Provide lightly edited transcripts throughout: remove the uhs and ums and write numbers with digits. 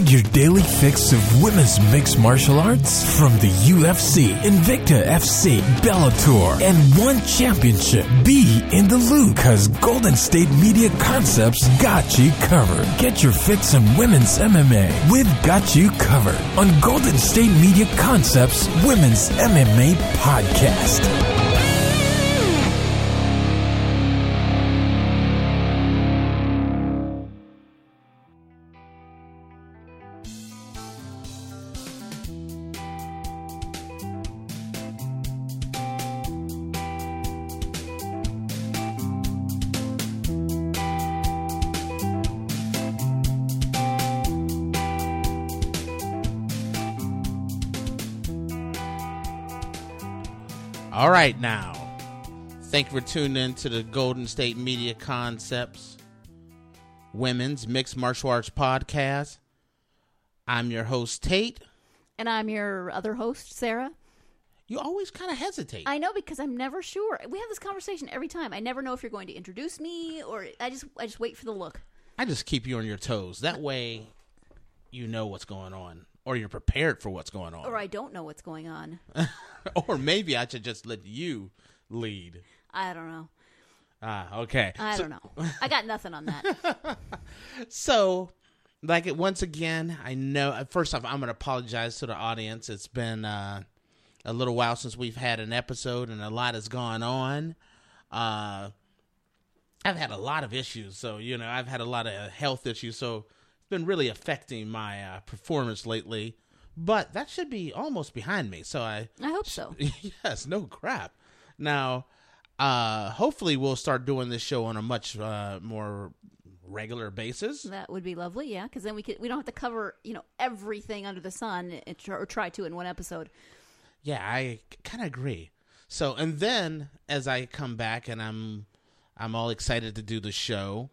Need your daily fix of women's mixed martial arts? From the UFC, Invicta FC, Bellator, and one championship. Be in the loop, because Golden State Media Concepts got you covered. Get your fix on women's MMA with Got You Covered on Golden State Media Concepts Women's MMA Podcast. All right, now, thank you for tuning in to the Golden State Media Concepts Women's Mixed Martial Arts Podcast. I'm your host, Tate. And I'm your other host, Sarah. You always kind of hesitate. I know, because I'm never sure. We have this conversation every time. I never know if you're going to introduce me, or I just wait for the look. I just keep you on your toes. That way, you know what's going on, or you're prepared for what's going on. Or I don't know what's going on. Or maybe I should just let you lead. I don't know. Okay. I don't know. I got nothing on that. So, once again, I know, first off, I'm going to apologize to the audience. It's been a little while since we've had an episode, and a lot has gone on. I've had a lot of issues, so, I've had a lot of health issues, so it's been really affecting my performance lately. But that should be almost behind me, so I hope so. Yes, no crap. Now, hopefully we'll start doing this show on a much more regular basis. That would be lovely, yeah, because then we don't have to cover everything under the sun, or try to in one episode. Yeah, I kind of agree. So, and then as I come back and I'm all excited to do the show,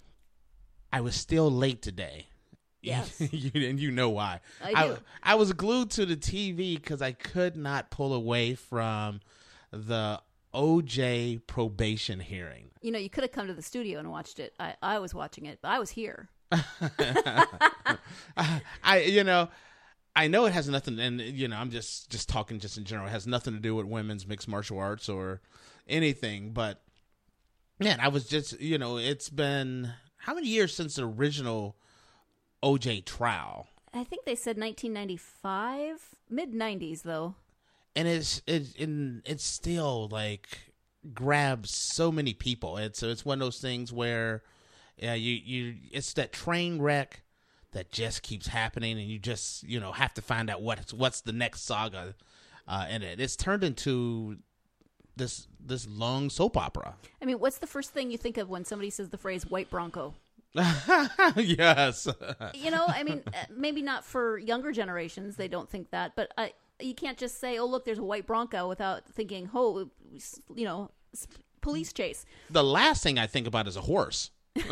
I was still late today. Yes. And you know why. I do. I was glued to the TV because I could not pull away from the OJ probation hearing. You could have come to the studio and watched it. I was watching it, but I was here. I know it has nothing, and I'm just talking just in general. It has nothing to do with women's mixed martial arts or anything. But man, I was just, it's been how many years since the original OJ trial? I think they said 1995, mid-90s though. And it's still grabs so many people. It's one of those things where it's that train wreck that just keeps happening, and you just have to find out what's the next saga in it. It's turned into this long soap opera. I mean, what's the first thing you think of when somebody says the phrase "white Bronco"? Yes. I mean, maybe not for younger generations. They don't think that, but you can't just say, "Oh, look, there's a white Bronco," without thinking, "Oh, police chase." The last thing I think about is a horse.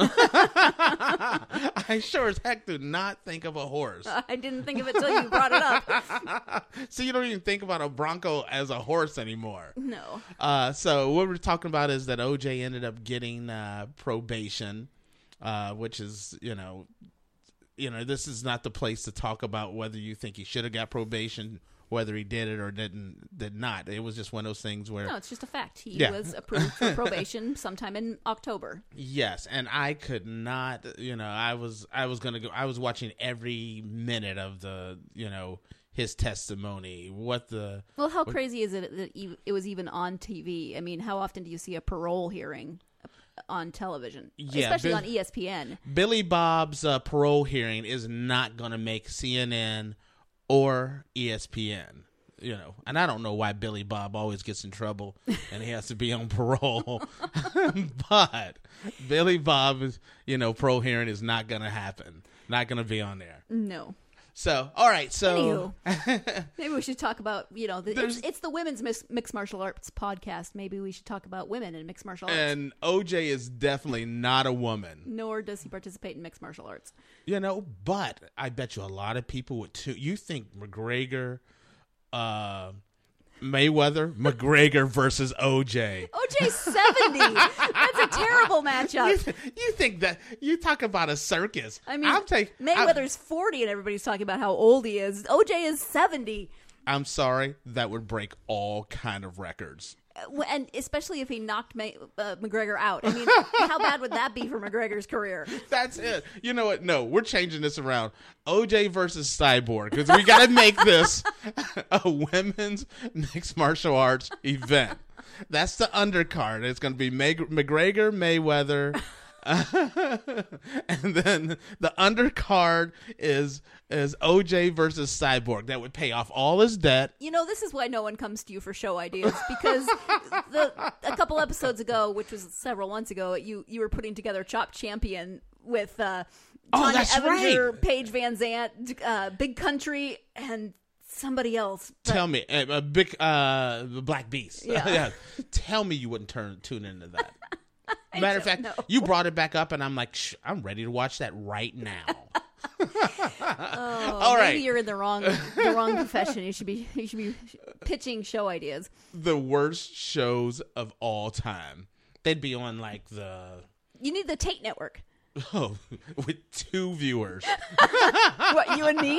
I sure as heck do not think of a horse. I didn't think of it till you brought it up. So you don't even think about a Bronco as a horse anymore. No. So what we're talking about is that OJ ended up getting probation, which is, this is not the place to talk about whether you think he should have got probation, whether he did it or did not. It was just one of those things where... No, it's just a fact. He was approved for probation sometime in October. Yes, and I could not, I was watching every minute of the, his testimony. Well, how crazy is it that it was even on TV? I mean, how often do you see a parole hearing on television? Yeah, especially on ESPN. Billy Bob's parole hearing is not going to make CNN or ESPN, and I don't know why Billy Bob always gets in trouble and he has to be on parole, but Billy Bob's, parole hearing is not going to happen, not going to be on there. No. So, all right, so... Anywho, maybe we should talk about, it's the Women's Mixed Martial Arts podcast. Maybe we should talk about women in mixed martial arts. And OJ is definitely not a woman. Nor does he participate in mixed martial arts. But I bet you a lot of people would too. You think McGregor Mayweather, McGregor versus OJ. OJ's 70. That's a terrible matchup. You think that you talk about a circus? I mean, Mayweather's 40 and everybody's talking about how old he is. OJ is 70. I'm sorry, that would break all kind of records. And especially if he knocked McGregor out. I mean, how bad would that be for McGregor's career? That's it. You know what? No, we're changing this around. OJ versus Cyborg, because we got to make this a women's mixed martial arts event. That's the undercard. It's going to be McGregor, Mayweather. And then the undercard is OJ versus Cyborg. That would pay off all his debt. You know, this is why no one comes to you for show ideas, because a couple episodes ago, which was several months ago, you were putting together Chop Champion with Tanya Evinger, right. Paige Van Zant, Big Country, and somebody else. Tell me, Black Beast. Yeah. Tell me you wouldn't tune into that. Matter of fact, you brought it back up, and I'm like, I'm ready to watch that right now. All right. Maybe you're in the wrong profession. You should be pitching show ideas. The worst shows of all time. They'd be on like You need the Tate Network. Oh, with 2 viewers. What, you and me?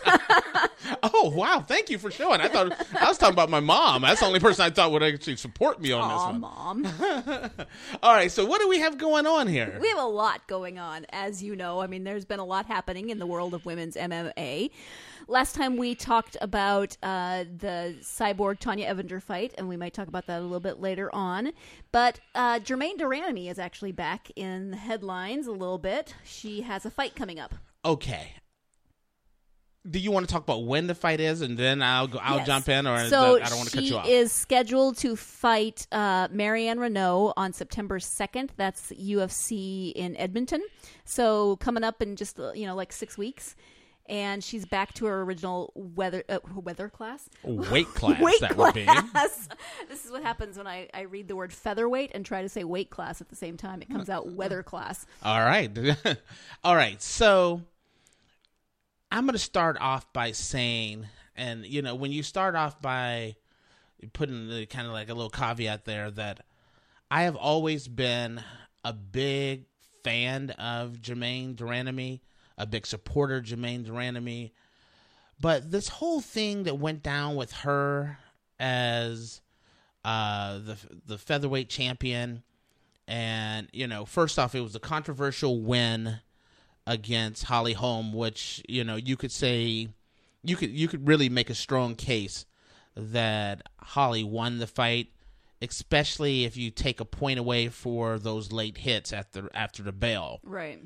Oh, wow. Thank you for showing. I thought I was talking about my mom. That's the only person I thought would actually support me on this one. Mom. All right. So what do we have going on here? We have a lot going on, as you know. I mean, there's been a lot happening in the world of women's MMA. Last time we talked about the Cyborg Tanya Evinger fight, and we might talk about that a little bit later on. But Germaine de Randamie is actually back in the headlines a little bit. She has a fight coming up. Okay. Do you want to talk about when the fight is, and then I'll Yes. jump in, or so I don't want to cut you off? She is scheduled to fight Marianne Renault on September 2nd. That's UFC in Edmonton. So coming up in just like 6 weeks. And she's back to her original weather class. Weight class, would be. This is what happens when I read the word featherweight and try to say weight class at the same time. It comes out weather class. All right. All right. So I'm going to start off by saying, and, when you start off by putting the kind of like a little caveat there, that I have always been a big fan of Germaine de Randamie, a big supporter of Germaine de Randamie. But this whole thing that went down with her as the featherweight champion, and, first off, it was a controversial win against Holly Holm, which, you could say, you could really make a strong case that Holly won the fight, especially if you take a point away for those late hits after the bell. Right.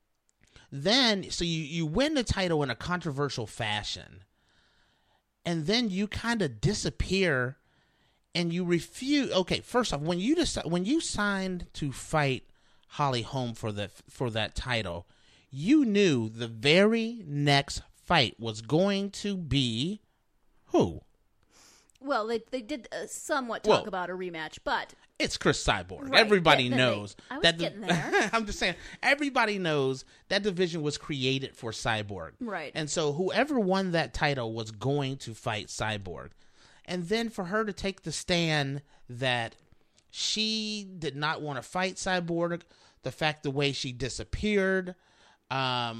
Then, so you win the title in a controversial fashion, and then you kind of disappear, and you refuse. Okay, first off, when you signed to fight Holly Holm for that title, you knew the very next fight was going to be who? Well, they did somewhat talk about a rematch, but it's Chris Cyborg. Right. Everybody knows that. Getting there. I'm just saying, everybody knows that division was created for Cyborg. Right. And so whoever won that title was going to fight Cyborg. And then for her to take the stand that she did not want to fight Cyborg, the way she disappeared, I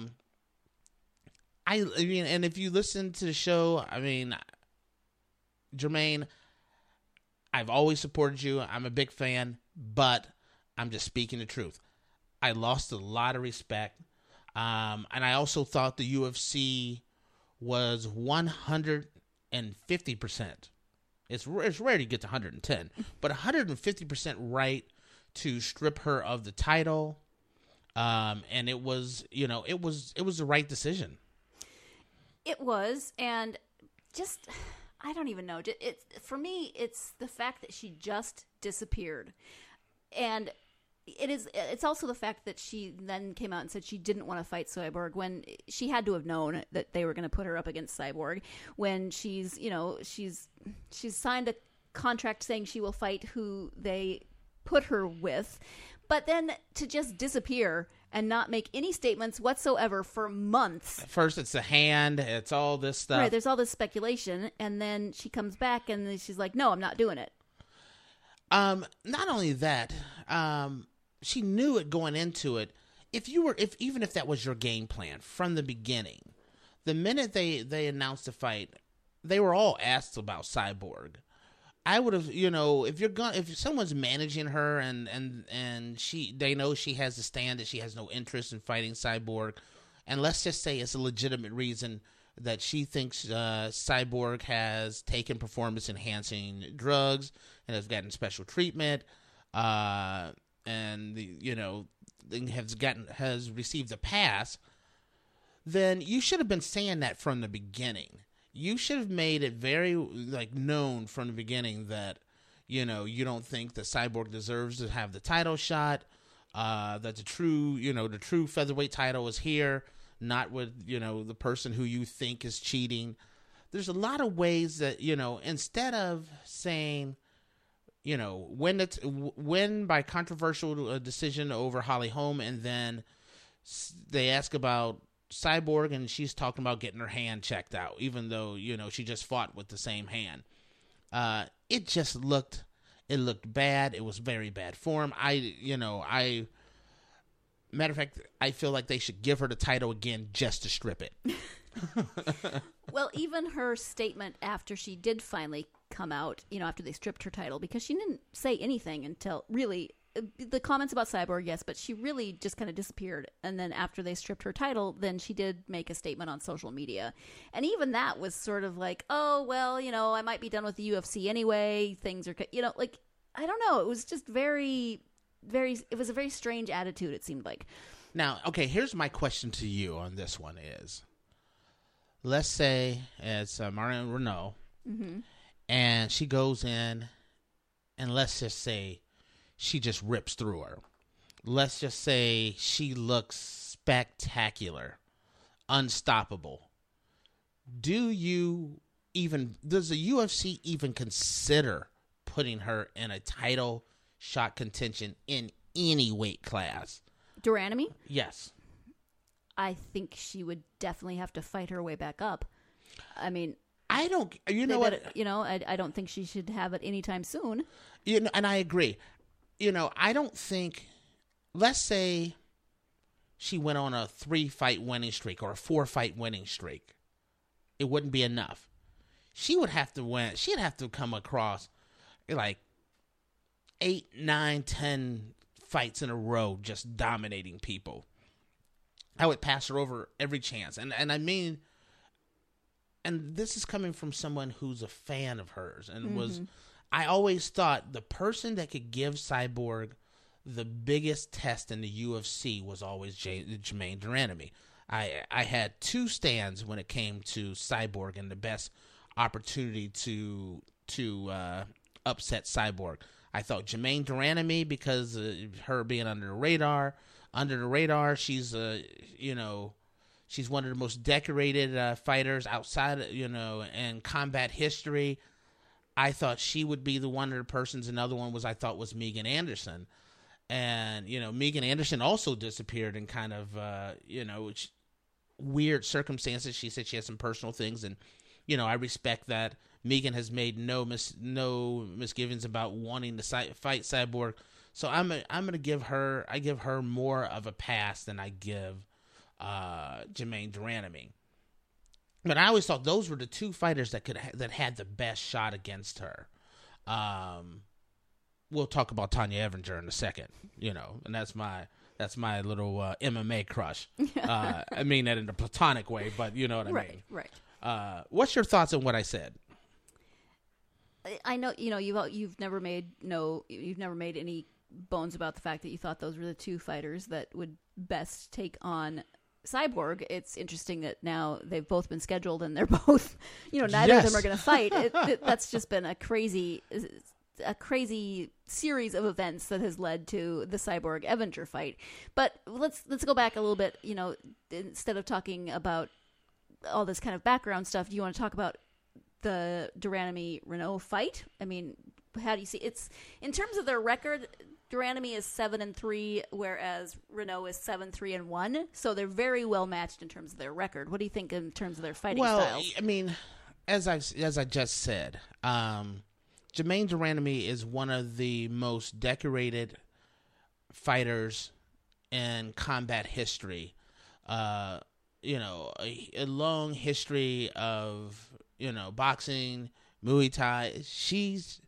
mean, and if you listen to the show, I mean, Germaine, I've always supported you. I'm a big fan, but I'm just speaking the truth. I lost a lot of respect. And I also thought the UFC was 150%. It's rare to get to 110, but 150% right to strip her of the title. And it was, it was the right decision. It was, and just, I don't even know. For me, it's the fact that she just disappeared. And it's also the fact that she then came out and said she didn't want to fight Cyborg when she had to have known that they were going to put her up against Cyborg, when she's signed a contract saying she will fight who they put her with. But then to just disappear and not make any statements whatsoever for months. First, it's the hand. It's all this stuff. Right, there's all this speculation, and then she comes back and then she's like, no, I'm not doing it. Not only that, she knew it going into it. Even if that was your game plan from the beginning, the minute they announced the fight, they were all asked about Cyborg. I would have, if someone's managing her and they know she has a stand that she has no interest in fighting Cyborg, and let's just say it's a legitimate reason that she thinks Cyborg has taken performance-enhancing drugs and has gotten special treatment, and has received a pass, then you should have been saying that from the beginning. You should have made it very known from the beginning that you don't think that Cyborg deserves to have the title shot. That the true featherweight title is here, not with the person who you think is cheating. There's a lot of ways that instead of saying win by controversial decision over Holly Holm, and then they ask about Cyborg and she's talking about getting her hand checked out, even though she just fought with the same hand. It just looked bad. It was very bad form. Matter of fact, I feel like they should give her the title again just to strip it. Well, even her statement after she did finally come out, after they stripped her title, because she didn't say anything until really the comments about Cyborg, yes, but she really just kind of disappeared. And then after they stripped her title, then she did make a statement on social media. And even that was sort of like, oh, well, I might be done with the UFC anyway. Things are, I don't know. It was just it was a very strange attitude, it seemed like. Now, okay, here's my question to you on this one is, let's say it's Marion Renault, and she goes in, and let's just say she just rips through her. Let's just say she looks spectacular, unstoppable. Does the UFC even consider putting her in a title shot contention in any weight class? de Randamie? Yes. I think she would definitely have to fight her way back up. I mean, I don't. I don't think she should have it anytime soon. And I agree. I don't think. Let's say she went on a 3-fight winning streak or a 4-fight winning streak. It wouldn't be enough. She would have to win. She'd have to come across like 8, 9, 10 fights in a row, just dominating people. I would pass her over every chance. And I mean, and this is coming from someone who's a fan of hers and I always thought the person that could give Cyborg the biggest test in the UFC was always Germaine de Randamie. I had 2 stands when it came to Cyborg and the best opportunity to upset Cyborg. I thought Germaine de Randamie because of her being under the radar. Under the radar, she's she's one of the most decorated fighters outside, in combat history. I thought she would be one of the persons. Another one was Megan Anderson. And, Megan Anderson also disappeared in kind of, weird circumstances. She said she had some personal things. And, I respect that. Megan has made no misgivings about wanting to fight Cyborg. So I'm going to give her more of a pass than I give Germaine de Randamie. But I always thought those were the 2 fighters that had the best shot against her. We'll talk about Tanya Evinger in a second, and that's my little MMA crush. I mean that in a platonic way, but you know what I mean. Right. What's your thoughts on what I said? I know you've never made any bones about the fact that you thought those were the 2 fighters that would best take on Cyborg. It's interesting that now they've both been scheduled and they're both, neither of them are going to fight. That's just been a crazy series of events that has led to the Cyborg Evinger fight. But let's go back a little bit. Instead of talking about all this kind of background stuff, do you want to talk about the de Randamie Renault fight? I mean, how do you see it's in terms of their record? Duranamy is 7-3, whereas Renault is 7-3-1. So they're very well matched in terms of their record. What do you think in terms of their fighting styles? I mean, as I just said, Jermaine Duranamy is one of the most decorated fighters in combat history. A long history of boxing, Muay Thai. She's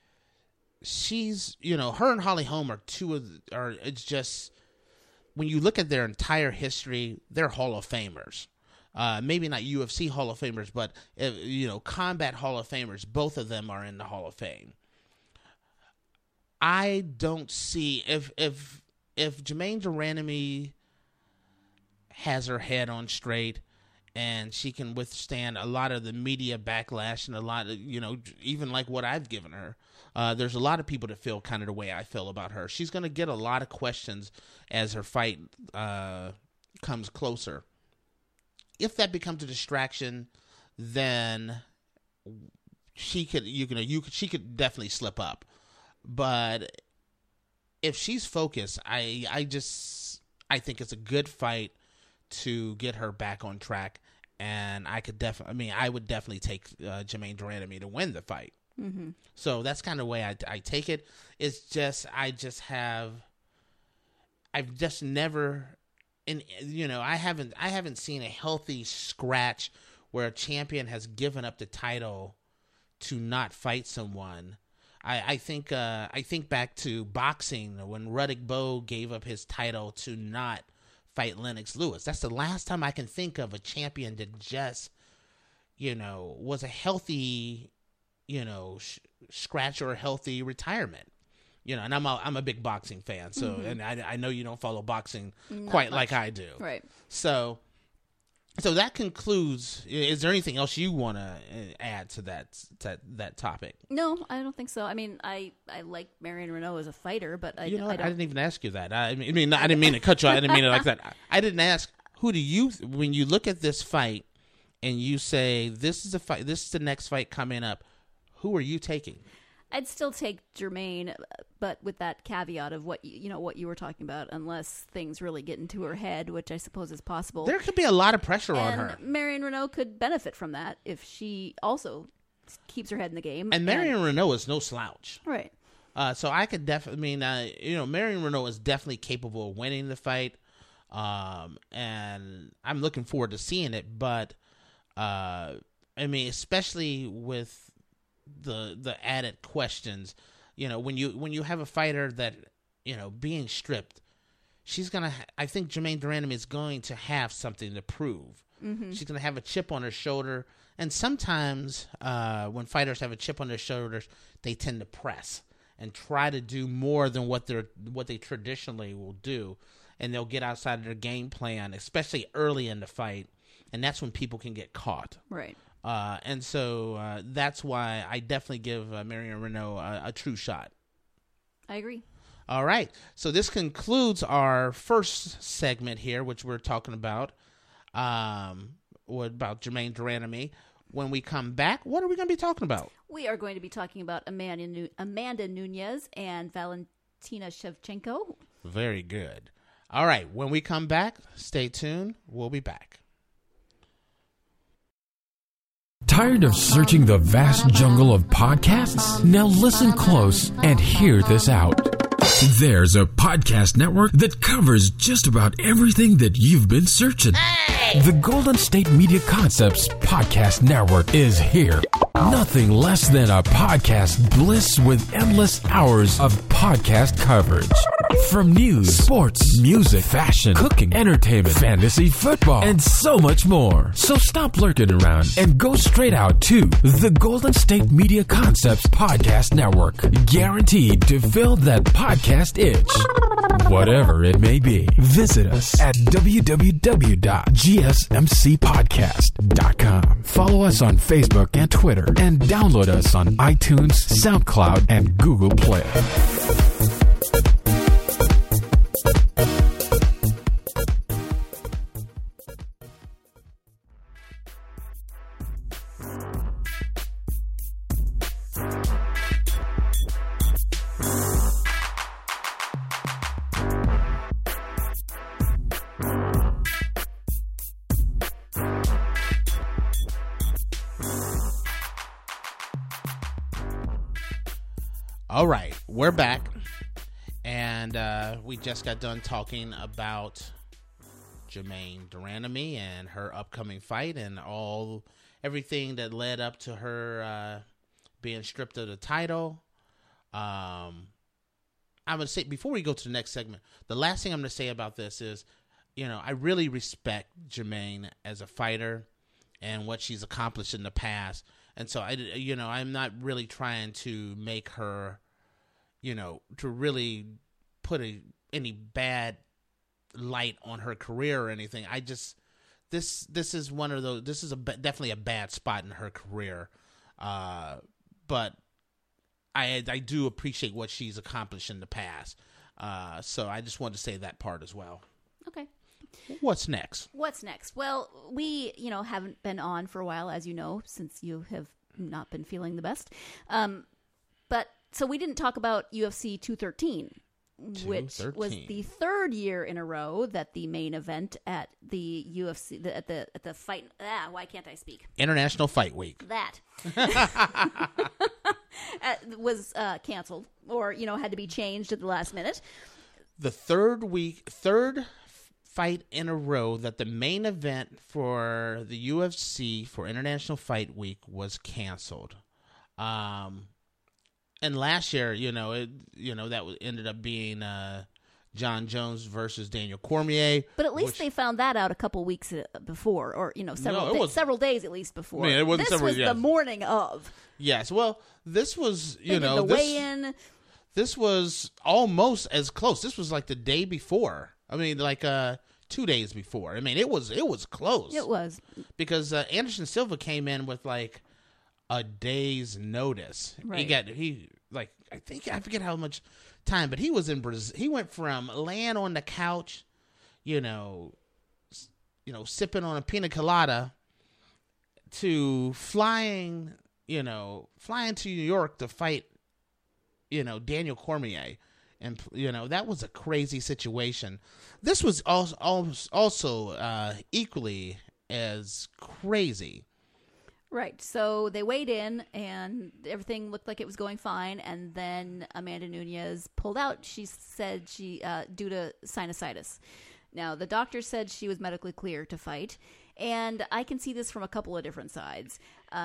her and Holly Holm are it's just, when you look at their entire history, they're Hall of Famers. Maybe not UFC Hall of Famers, but combat Hall of Famers. Both of them are in the Hall of Fame. I don't see if Jermaine Duranamy has her head on straight and she can withstand a lot of the media backlash and a lot of, even like what I've given her. There's a lot of people that feel kind of the way I feel about her. She's going to get a lot of questions as her fight comes closer. If that becomes a distraction, then she could definitely slip up. But if she's focused, I think it's a good fight to get her back on track, and I would definitely take Jermaine Duranamy to win the fight. Mm-hmm. So that's kind of the way I take it. It's just I've just never, I haven't seen a healthy scratch where a champion has given up the title to not fight someone. I think back to boxing when Riddick Bowe gave up his title to not fight Lennox Lewis. That's the last time I can think of a champion that just, was a healthy, scratch or a healthy retirement. And I'm a big boxing fan, so and I know you don't follow boxing quite like I do. Right. So that concludes. Is there anything else you want to add to that topic? No, I don't think so. I mean, I like Marion Renault as a fighter, but I didn't even ask you that. I didn't mean to cut you. I didn't mean it like that. I didn't ask, who do you, when you look at this fight and you say this is a fight, this is the next fight coming up, who are you taking? I'd still take Jermaine, but with that caveat of what you were talking about, unless things really get into her head, which I suppose is possible. There could be a lot of pressure on her. Marion Renault could benefit from that if she also keeps her head in the game. And Marion Renault is no slouch, right? So I could definitely. Marion Renault is definitely capable of winning the fight, and I'm looking forward to seeing it. But especially with the added questions, when you have a fighter that being stripped, she's gonna I think Jermaine Duranamy is going to have something to prove. Mm-hmm. She's gonna have a chip on her shoulder, and sometimes when fighters have a chip on their shoulders, they tend to press and try to do more than what they traditionally will do, and they'll get outside of their game plan, especially early in the fight, and that's when people can get caught. Right. And so that's why I definitely give Marion Renault a true shot. I agree. All right. So this concludes our first segment here, which we're talking about Jermaine Duranamy. When we come back, what are we going to be talking about? We are going to be talking about Amanda Nunes and Valentina Shevchenko. Very good. All right. When we come back, stay tuned. We'll be back. Tired of searching the vast jungle of podcasts? Now listen close and hear this out. There's a podcast network that covers just about everything that you've been searching. Hey! The Golden State Media Concepts Podcast Network is here. Nothing less than a podcast bliss with endless hours of podcast coverage. From news, sports, music, fashion, cooking, entertainment, fantasy, football, and so much more. So stop lurking around and go straight out to the Golden State Media Concepts Podcast Network. Guaranteed to fill that podcast itch. Whatever it may be. Visit us at www.gsmcpodcast.com. Follow us on Facebook and Twitter, and download us on iTunes, SoundCloud, and Google Play. All right, we're back, and we just got done talking about Jermaine Duranamy and her upcoming fight and everything that led up to her being stripped of the title. I'm going to say, before we go to the next segment, the last thing I'm going to say about this is, I really respect Jermaine as a fighter and what she's accomplished in the past. And so, I'm not really trying to make her, to really put any bad light on her career or anything. I just, this is one of those, this is definitely a bad spot in her career. But I do appreciate what she's accomplished in the past. So I just wanted to say that part as well. Okay. What's next? Well, we, haven't been on for a while, as you know, since you have not been feeling the best. But so we didn't talk about UFC 213, which was the third year in a row that the main event at the UFC, at the fight. Why can't I speak? International Fight Week. That was canceled, or had to be changed at the last minute. The third fight in a row that the main event for the UFC for International Fight Week was canceled. And last year, that ended up being John Jones versus Daniel Cormier. But at least they found that out a couple weeks before, or several days at least before. I mean, it wasn't this was the morning of. Yes, well, this was the weigh-in. This was almost as close. This was like the day before. I mean, like 2 days before. I mean, it was close. It was because Anderson Silva came in with like a day's notice. Right. I forget how much time, but he was in Brazil. He went from laying on the couch, sipping on a pina colada, to flying to New York to fight, Daniel Cormier. And, that was a crazy situation. This was also equally as crazy. Right. So they weighed in, and everything looked like it was going fine. And then Amanda Nunes pulled out. She said due to sinusitis. Now, the doctor said she was medically clear to fight. And I can see this from a couple of different sides.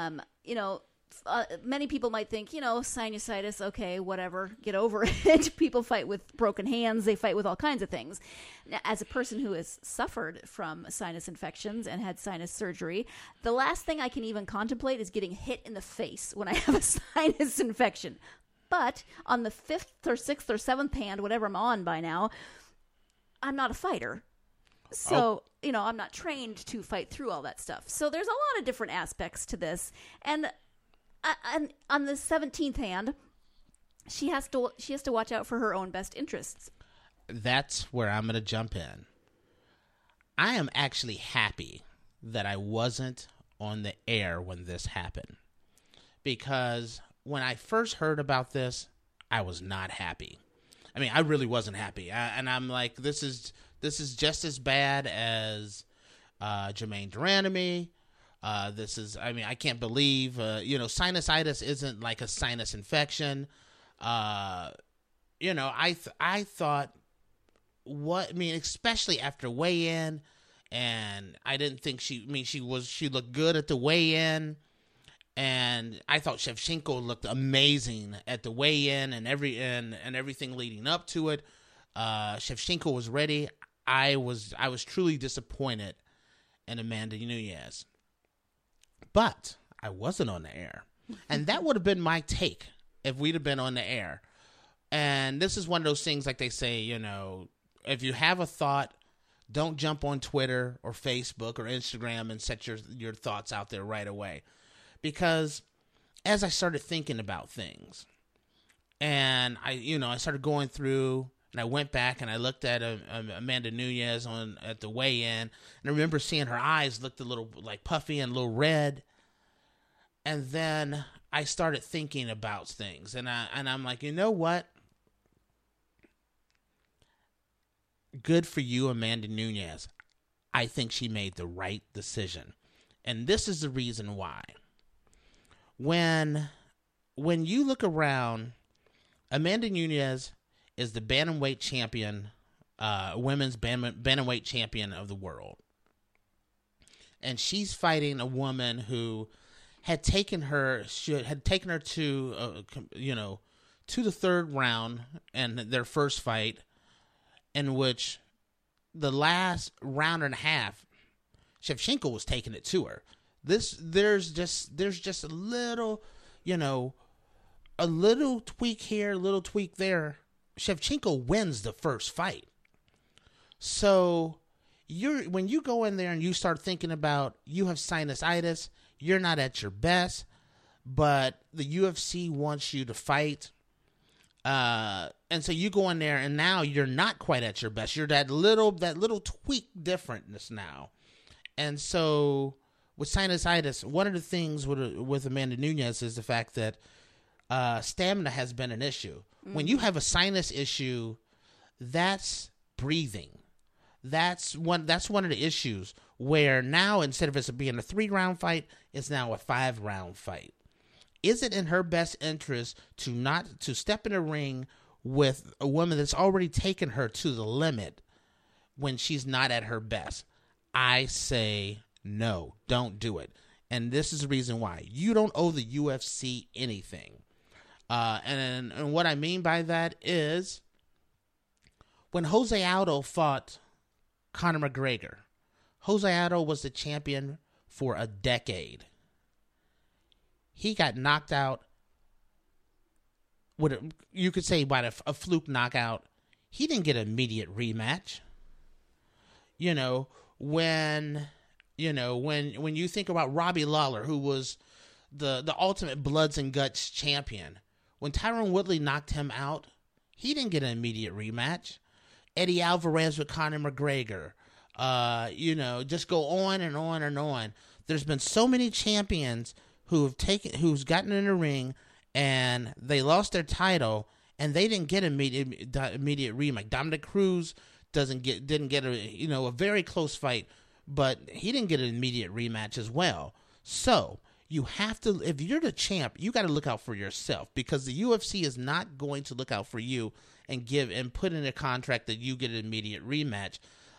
Many people might think, sinusitis, okay, whatever, get over it. People fight with broken hands. They fight with all kinds of things. Now, as a person who has suffered from sinus infections and had sinus surgery, the last thing I can even contemplate is getting hit in the face when I have a sinus infection. But on the 5th or 6th or 7th hand, whatever I'm on by now, I'm not a fighter. So, I'm not trained to fight through all that stuff. So there's a lot of different aspects to this. And on the 17th hand, she has to watch out for her own best interests. That's where I'm going to jump in. I am actually happy that I wasn't on the air when this happened, because when I first heard about this, I was not happy. I mean, I really wasn't happy, and I'm like, this is just as bad as Jermaine Duranamy. I can't believe, sinusitis isn't like a sinus infection. I thought, especially after weigh-in, and I didn't think she looked good at the weigh-in, and I thought Shevchenko looked amazing at the weigh-in and everything leading up to it. Shevchenko was ready. I was truly disappointed in Amanda Nunes. But I wasn't on the air. And that would have been my take if we'd have been on the air. And this is one of those things, like they say, if you have a thought, don't jump on Twitter or Facebook or Instagram and set your thoughts out there right away. Because as I started thinking about things, and I started going through, and I went back and I looked at Amanda Nunes at the weigh-in, and I remember seeing her eyes looked a little like puffy and a little red. And then I started thinking about things, and I'm like, you know what? Good for you, Amanda Nunes. I think she made the right decision, and this is the reason why. When you look around Amanda Nunes is the bantamweight champion, women's bantamweight champion of the world. And she's fighting a woman who had taken her to, to the third round in their first fight, in which the last round and a half, Shevchenko was taking it to her. There's just a little, a little tweak here, a little tweak there. Shevchenko wins the first fight. So when you go in there and you start thinking about you have sinusitis, you're not at your best, but the UFC wants you to fight. And so you go in there and now you're not quite at your best. You're that little tweak differentness now. And so with sinusitis, one of the things with Amanda Nunes is the fact that stamina has been an issue. Mm-hmm. When you have a sinus issue, that's breathing. That's one of the issues where now instead of it being a 3-round fight, it's now a 5-round fight. Is it in her best interest to step in a ring with a woman that's already taken her to the limit when she's not at her best? I say no, don't do it. And this is the reason why. You don't owe the UFC anything. And what I mean by that is when Jose Aldo fought Conor McGregor, Jose Aldo was the champion for a decade. He got knocked out you could say by a fluke knockout. He didn't get an immediate rematch. When you think about Robbie Lawler, who was the ultimate bloods and guts champion, when Tyron Woodley knocked him out, he didn't get an immediate rematch. Eddie Alvarez with Conor McGregor, just go on and on and on. There's been so many champions who's gotten in the ring and they lost their title and they didn't get immediate rematch. Dominic Cruz didn't get a very close fight, but he didn't get an immediate rematch as well. So you have to, if you're the champ, you got to look out for yourself, because the UFC is not going to look out for you and put in a contract that you get an immediate rematch.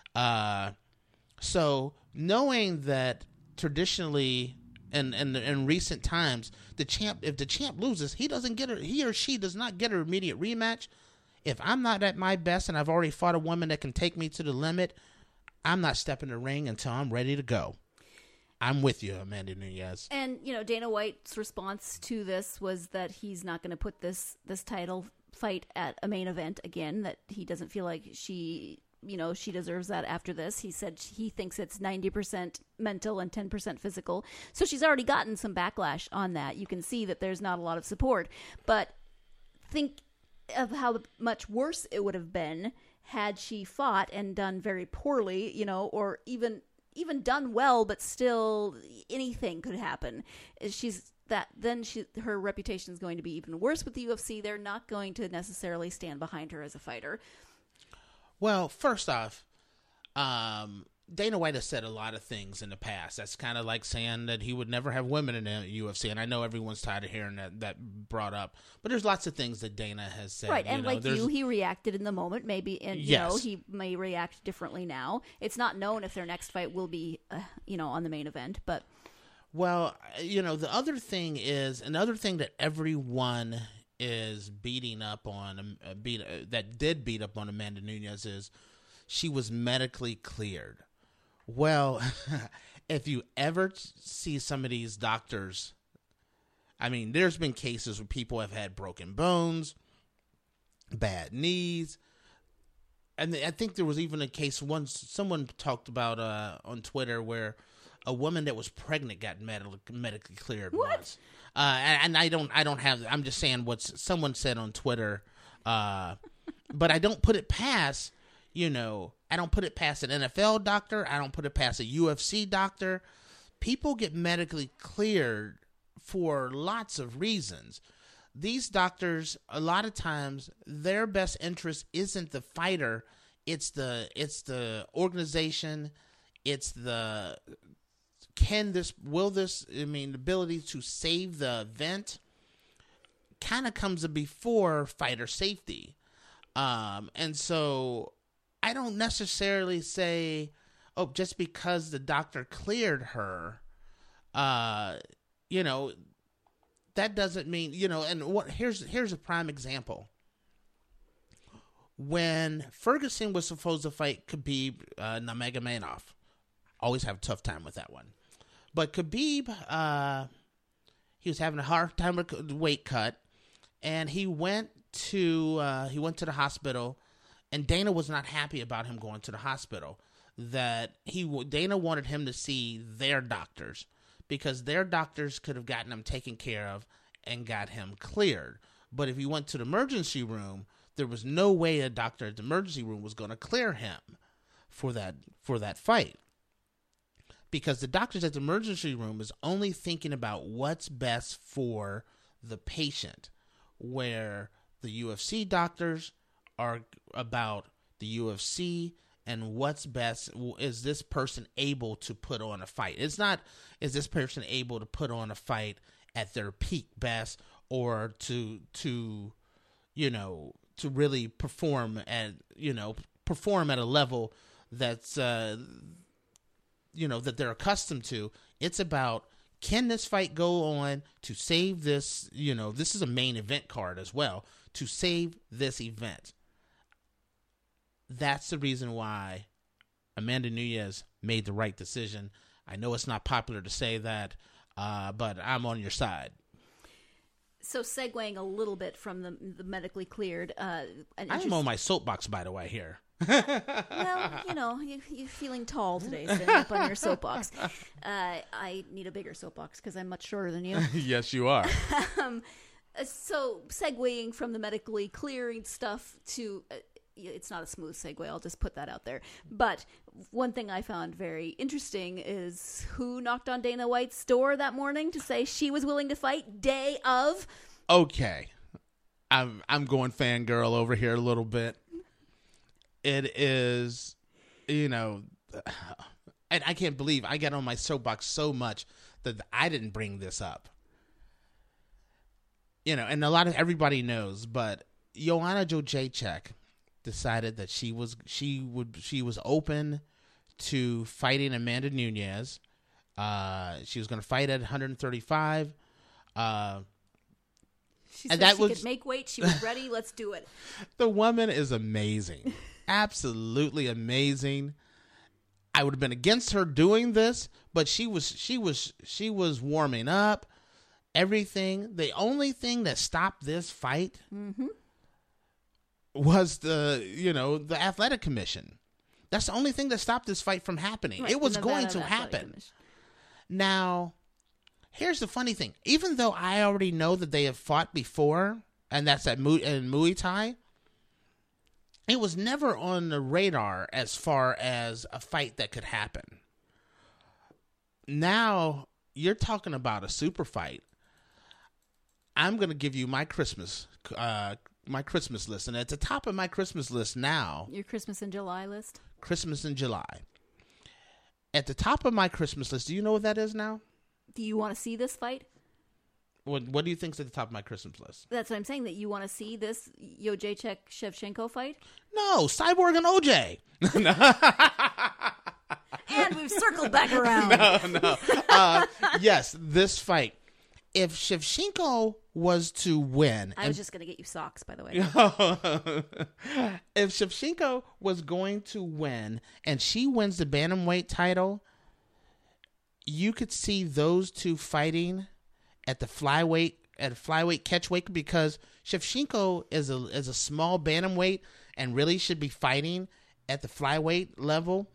So knowing that traditionally and in recent times, if the champ loses, he or she does not get an immediate rematch. If I'm not at my best and I've already fought a woman that can take me to the limit, I'm not stepping in the ring until I'm ready to go. I'm with you, Amanda Nunes. And, Dana White's response to this was that he's not going to put this title fight at a main event again, that he doesn't feel like she deserves that after this. He said he thinks it's 90% mental and 10% physical. So she's already gotten some backlash on that. You can see that there's not a lot of support. But think of how much worse it would have been had she fought and done very poorly, or even done well, but still anything could happen. Her reputation is going to be even worse with the UFC. They're not going to necessarily stand behind her as a fighter. Well, first off, Dana White has said a lot of things in the past. That's kind of like saying that he would never have women in the UFC, and I know everyone's tired of hearing that brought up. But there's lots of things that Dana has said. Right, and he reacted in the moment, maybe, and he may react differently now. It's not known if their next fight will be, on the main event, but. Well, the other thing that everyone is beating up on, that did beat up on Amanda Nunes is she was medically cleared. Well, if you ever see some of these doctors, there's been cases where people have had broken bones, bad knees, and I think there was even a case someone talked about on Twitter where a woman that was pregnant got medically cleared once. And I don't have. I'm just saying what someone said on Twitter. But I don't put it past. I don't put it past an NFL doctor. I don't put it past a UFC doctor. People get medically cleared for lots of reasons. These doctors, a lot of times, their best interest isn't the fighter. It's the organization. It's the the ability to save the event. kind of comes before fighter safety. And so I don't necessarily say, oh, just because the doctor cleared her, you know, that doesn't mean, you know, and here's a prime example. When Ferguson was supposed to fight Khabib Nurmagomedov, always have a tough time with that one. But Khabib, he was having a hard time with the weight cut, and he went to the hospital, and Dana was not happy about him going to the hospital. Dana wanted him to see their doctors, because their doctors could have gotten him taken care of and got him cleared. But if he went to the emergency room, there was no way a doctor at the emergency room was going to clear him for that fight. Because the doctors at the emergency room is only thinking about what's best for the patient, where the UFC doctors are about the UFC and what's best. Is this person able to put on a fight? It's not, is this person able to put on a fight at their peak best, or to really perform at a level that's that they're accustomed to. It's about, can this fight go on to save this, this is a main event card as well, to save this event. That's the reason why Amanda Nunes made the right decision. I know it's not popular to say that, but I'm on your side. So segueing a little bit from the medically cleared. I'm on my soapbox, by the way, here. Well, you're feeling tall today, sitting up on your soapbox. I need a bigger soapbox because I'm much shorter than you. Yes, you are. So segueing from the medically clearing stuff to... it's not a smooth segue, I'll just put that out there. But one thing I found very interesting is who knocked on Dana White's door that morning to say she was willing to fight day of. Okay. I'm going fangirl over here a little bit. It is, and I can't believe I got on my soapbox so much that I didn't bring this up. And everybody knows, but Joanna Jędrzejczyk decided that she was open to fighting Amanda Nunes. She was going to fight at 135. She said she could make weight. She was ready. Let's do it. The woman is amazing. Absolutely amazing. I would have been against her doing this, but she was warming up. Everything. The only thing that stopped this fight was the athletic commission. That's the only thing that stopped this fight from happening. Right, it was going to happen. Now, here's the funny thing. Even though I already know that they have fought before, and that's in Muay Thai, it was never on the radar as far as a fight that could happen. Now, you're talking about a super fight. I'm going to give you my Christmas list. And at the top of my Christmas list now... Your Christmas in July list? Christmas in July. At the top of my Christmas list, do you know what that is now? Do you want to see this fight? What do you think's at the top of my Christmas list? That's what I'm saying, that you want to see this Jędrzejczyk-Shevchenko fight? No, Cyborg and OJ. And we've circled back around. No. Yes, this fight. If Shevchenko was to win... I was just going to get you socks, by the way. If Shevchenko was going to win and she wins the bantamweight title, you could see those two fighting at the flyweight catchweight, because Shevchenko is a small bantamweight and really should be fighting at the flyweight level.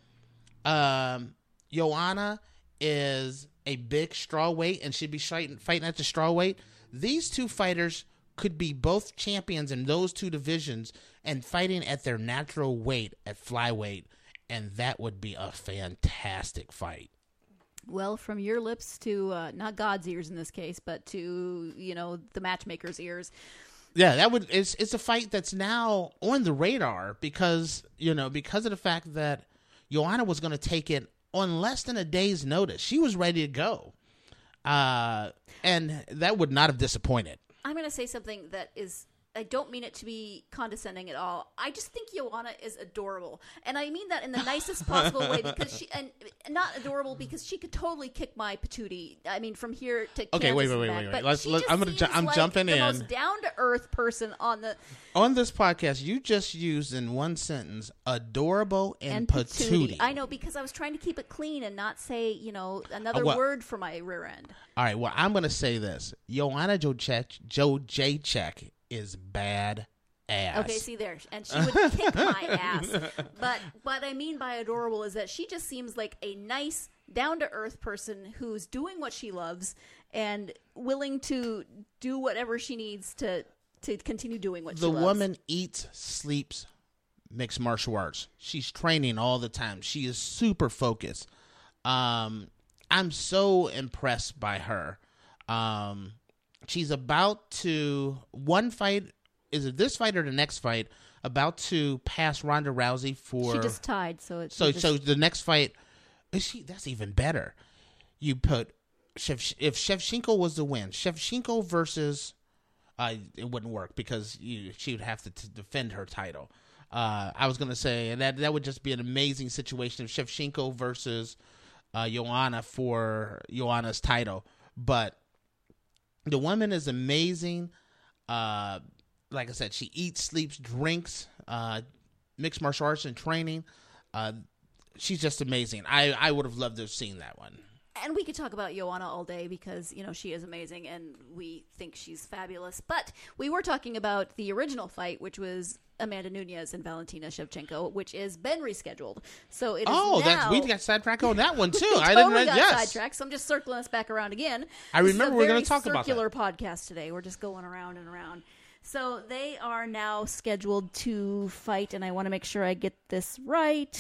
Joanna is a big strawweight and should be fighting at the strawweight. These two fighters could be both champions in those two divisions and fighting at their natural weight at flyweight, and that would be a fantastic fight. Well, from your lips to not God's ears in this case, but to the matchmaker's ears. Yeah, that would. It's a fight that's now on the radar because of the fact that Joanna was going to take it on less than a day's notice. She was ready to go, and that would not have disappointed. I'm going to say something that is, I don't mean it to be condescending at all. I just think Joanna is adorable. And I mean that in the nicest possible way, because she, and not adorable because she could totally kick my patootie. I mean, from here to Okay, Kansas wait. and back. But I'm jumping the in. most down-to-earth person on this podcast. You just used in one sentence adorable and patootie. I know, because I was trying to keep it clean and not say, another word for my rear end. All right, well, I'm going to say this. Joanna Jacek is bad ass. Okay, see there, and she would kick my ass. But what I mean by adorable is that she just seems like a nice, down-to-earth person who's doing what she loves and willing to do whatever she needs to continue doing what she loves. The woman eats, sleeps, mixed martial arts. She's training all the time. She is super focused. I'm so impressed by her. She's about to one fight. Is it this fight or the next fight? About to pass Ronda Rousey for. She just tied, so so the next fight. That's even better. You put if Shevchenko was the win, Shevchenko versus. It wouldn't work because she would have to defend her title. I was gonna say, and that would just be an amazing situation if Shevchenko versus Joanna for Joanna's title, but. The woman is amazing. Like I said, she eats, sleeps, drinks, mixed martial arts and training. She's just amazing. I would have loved to have seen that one. And we could talk about Joanna all day because, she is amazing and we think she's fabulous. But we were talking about the original fight, which was Amanda Nunes and Valentina Shevchenko, which has been rescheduled. So it is now... we got sidetracked on that one too. I totally got sidetracked, so I'm just circling us back around again. I remember we're going to talk about that. Circular podcast today. We're just going around and around. So they are now scheduled to fight, and I want to make sure I get this right.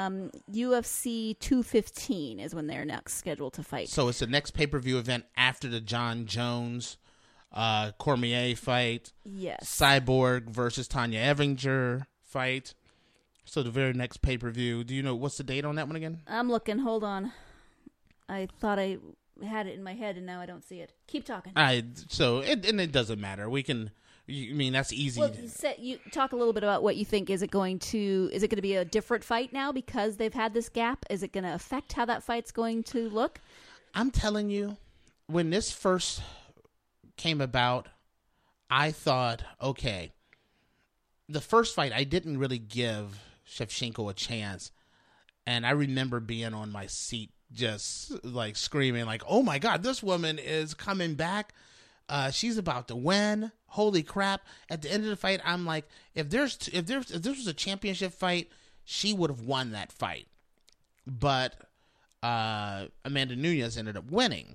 UFC 215 is when they're next scheduled to fight. So it's the next pay-per-view event after the John Jones Cormier fight. Yes. Cyborg versus Tanya Evinger fight. So the very next pay-per-view. Do you know what's the date on that one again? I'm looking. Hold on. I thought I had it in my head, and now I don't see it. Keep talking. It doesn't matter. We can... that's easy. Well, you talk a little bit about what you think. Is it going to be a different fight now because they've had this gap? Is it going to affect how that fight's going to look? I'm telling you, when this first came about, I thought, okay, the first fight, I didn't really give Shevchenko a chance. And I remember being on my seat just like screaming like, oh my God, this woman is coming back. She's about to win. Holy crap. At the end of the fight, I'm like, if this was a championship fight, she would have won that fight. But Amanda Nunes ended up winning.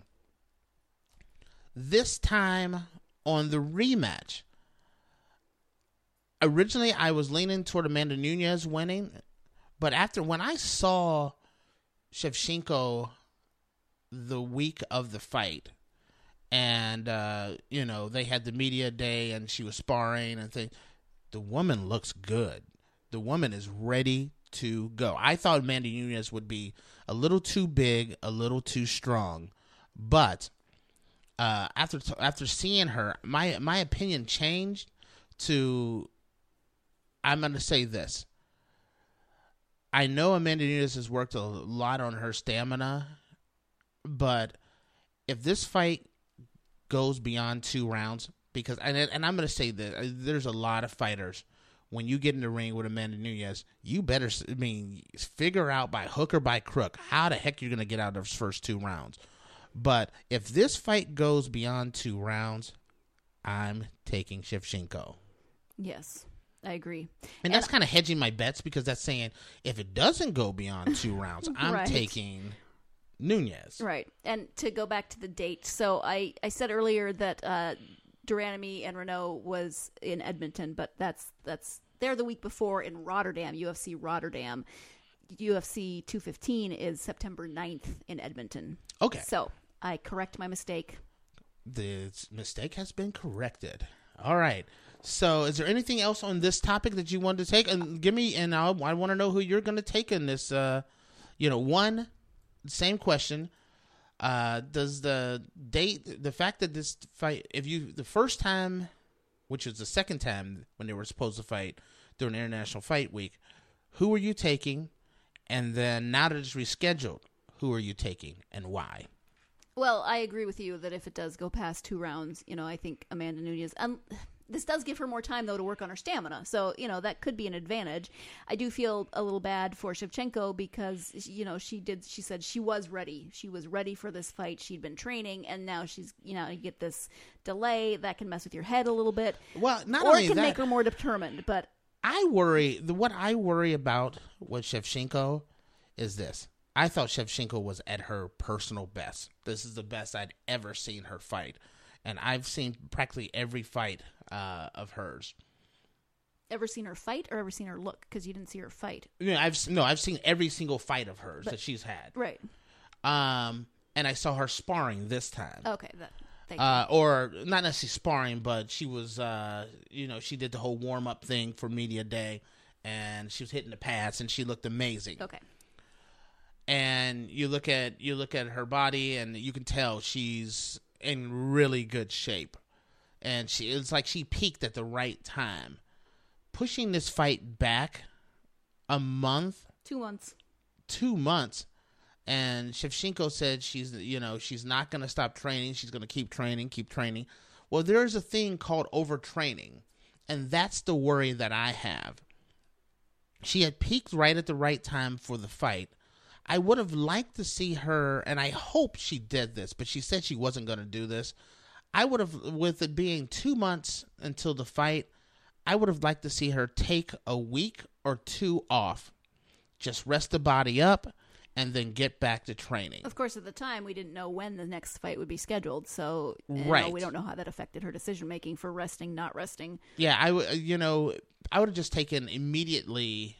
This time on the rematch, originally I was leaning toward Amanda Nunes winning, but when I saw Shevchenko the week of the fight, and, they had the media day and she was sparring and things. The woman looks good. The woman is ready to go. I thought Amanda Nunes would be a little too big, a little too strong. But after seeing her, my opinion changed to, I'm going to say this. I know Amanda Nunes has worked a lot on her stamina, but if this fight goes beyond 2 rounds, because and I'm going to say that there's a lot of fighters, when you get in the ring with Amanda Nunes, you better figure out by hook or by crook how the heck you're going to get out of those first 2 rounds. But if this fight goes beyond 2 rounds, I'm taking Shevchenko. Yes, I agree. And that's kind of hedging my bets, because that's saying if it doesn't go beyond 2 rounds, I'm taking Nunes. Right. And to go back to the date, so I said earlier that Duranamy and Renault was in Edmonton, but that's they're the week before in Rotterdam, UFC Rotterdam. UFC 215 is September 9th in Edmonton. Okay. So I correct my mistake. The mistake has been corrected. All right. So is there anything else on this topic that you wanted to take? And give me, and I want to know who you're going to take in this, same question. Does the fact that this fight, the first time, which was the second time when they were supposed to fight during International Fight Week, who were you taking? And then now that it's rescheduled, who are you taking and why? Well, I agree with you that if it does go past 2 rounds, I think Amanda Nunes... this does give her more time, though, to work on her stamina. So, that could be an advantage. I do feel a little bad for Shevchenko because, she said she was ready. She was ready for this fight. She'd been training, and now she's, you get this delay. That can mess with your head a little bit. Well, not or only it can that, make her more determined, but... what I worry about with Shevchenko is this. I thought Shevchenko was at her personal best. This is the best I'd ever seen her fight. And I've seen practically every fight of hers. Ever seen her fight or ever seen her look? Because you didn't see her fight. Yeah, I've seen every single fight of hers that she's had. Right. And I saw her sparring this time. Okay. Or not necessarily sparring, but she was, she did the whole warm-up thing for Media Day, and she was hitting the pads, and she looked amazing. Okay. And you look at her body, and you can tell she's in really good shape. And it's like she peaked at the right time. Pushing this fight back a month. 2 months. 2 months. And Shevchenko said she's not going to stop training. She's going to keep training. Well, there's a thing called overtraining. And that's the worry that I have. She had peaked right at the right time for the fight. I would have liked to see her, and I hope she did this, but she said she wasn't going to do this. I would have, with it being 2 months until the fight, I would have liked to see her take a week or 2 off. Just rest the body up and then get back to training. Of course, at the time, we didn't know when the next fight would be scheduled, so right. We don't know how that affected her decision-making for resting, not resting. Yeah, I would have just taken immediately,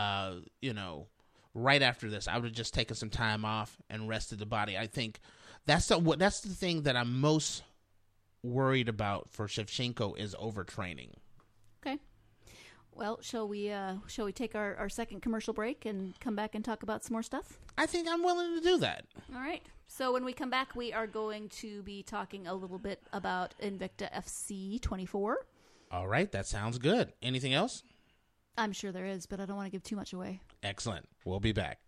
right after this, I would have just taken some time off and rested the body. I think that's the thing that I'm most worried about for Shevchenko is overtraining. Okay. Well, shall we take our second commercial break and come back and talk about some more stuff? I think I'm willing to do that. All right. So when we come back, we are going to be talking a little bit about Invicta FC 24. All right. That sounds good. Anything else? I'm sure there is, but I don't want to give too much away. Excellent. We'll be back.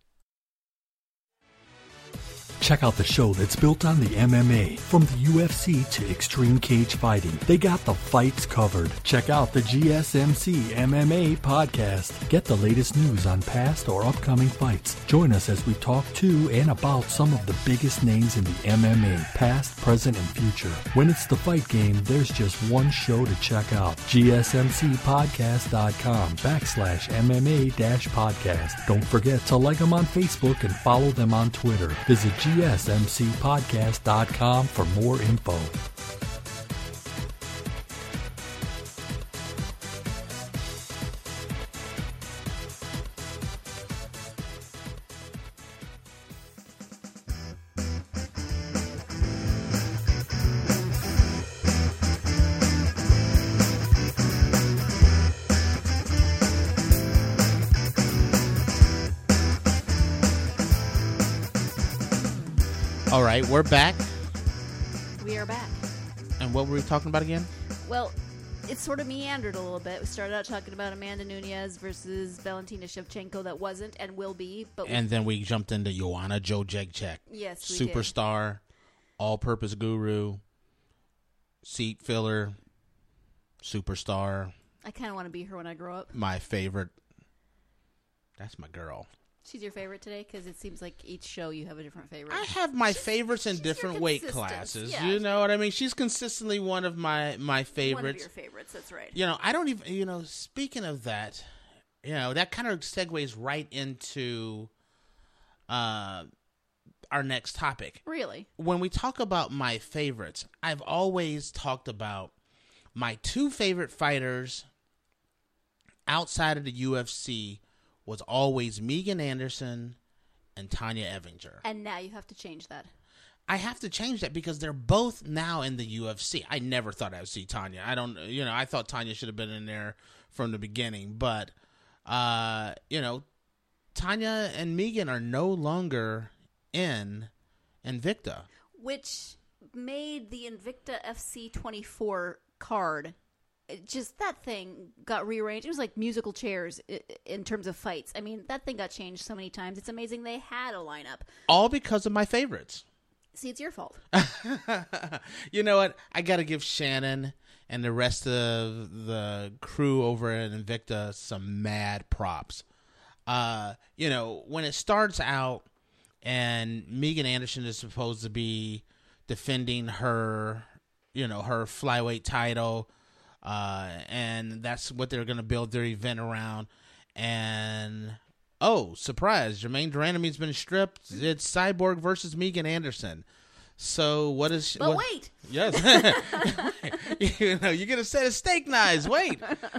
Check out the show that's built on the MMA. From the UFC to Extreme Cage Fighting, they got the fights covered. Check out the GSMC MMA podcast. Get the latest news on past or upcoming fights. Join us as we talk to and about some of the biggest names in the MMA, past, present, and future. When it's the fight game, there's just one show to check out. GSMCpodcast.com/MMA-podcast. Don't forget to like them on Facebook and follow them on Twitter. Visit GSMCpodcast.com for more info. All right, we're back. We are back. And what were we talking about again? Well, it sort of meandered a little bit. We started out talking about Amanda Nunes versus Valentina Shevchenko. That wasn't and will be. And then we jumped into Joanna Jędrzejczyk. Yes, we Superstar, all-purpose guru, seat filler, superstar. I kind of want to be her when I grow up. My favorite. That's my girl. She's your favorite today? Because it seems like each show you have a different favorite. I have my favorites in different weight classes. Yeah. You know what I mean? She's consistently one of my favorites. One of your favorites, that's right. I don't even, speaking of that, that kind of segues right into our next topic. Really? When we talk about my favorites, I've always talked about my 2 favorite fighters outside of the UFC was always Megan Anderson and Tanya Evinger. And now you have to change that. I have to change that because they're both now in the UFC. I never thought I would see Tanya. I thought Tanya should have been in there from the beginning. But, Tanya and Megan are no longer in Invicta. Which made the Invicta FC 24 card, just that thing got rearranged. It was like musical chairs in terms of fights. I mean, that thing got changed so many times. It's amazing they had a lineup. All because of my favorites. See, it's your fault. You know what? I got to give Shannon and the rest of the crew over at Invicta some mad props. You know, when it starts out and Megan Anderson is supposed to be defending her, you know, her flyweight title, and that's what they're going to build their event around. And, oh, surprise, Jermaine Durandamy's been stripped. It's Cyborg versus Megan Anderson. So what is... But wait! Yes. You know, you're going to set a steak knives. Wait.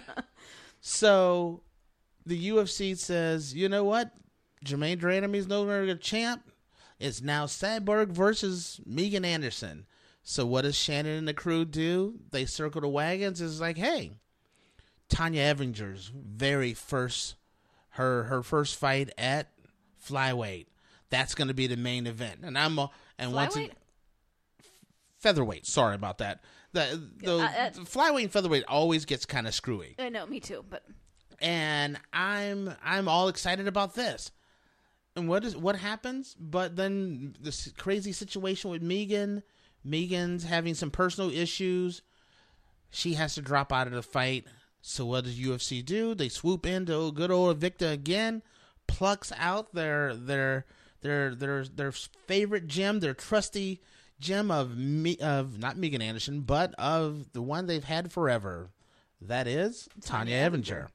So the UFC says, you know what? Jermaine Durandamy's no longer a champ. It's now Cyborg versus Megan Anderson. So what does Shannon and the crew do? They circle the wagons. It's like, hey, Tanya Evinger's very first, her first fight at flyweight. That's going to be the main event. And Flyweight? Featherweight. Sorry about that. The flyweight and featherweight always gets kind of screwy. I know, me too. But and I'm all excited about this. And what happens? But then this crazy situation with Megan. Megan's having some personal issues. She has to drop out of the fight. So what does UFC do? They swoop into good old Invicta again, plucks out their favorite gem, their trusty gem of not Megan Anderson, but of the one they've had forever. That is Tanya Evinger.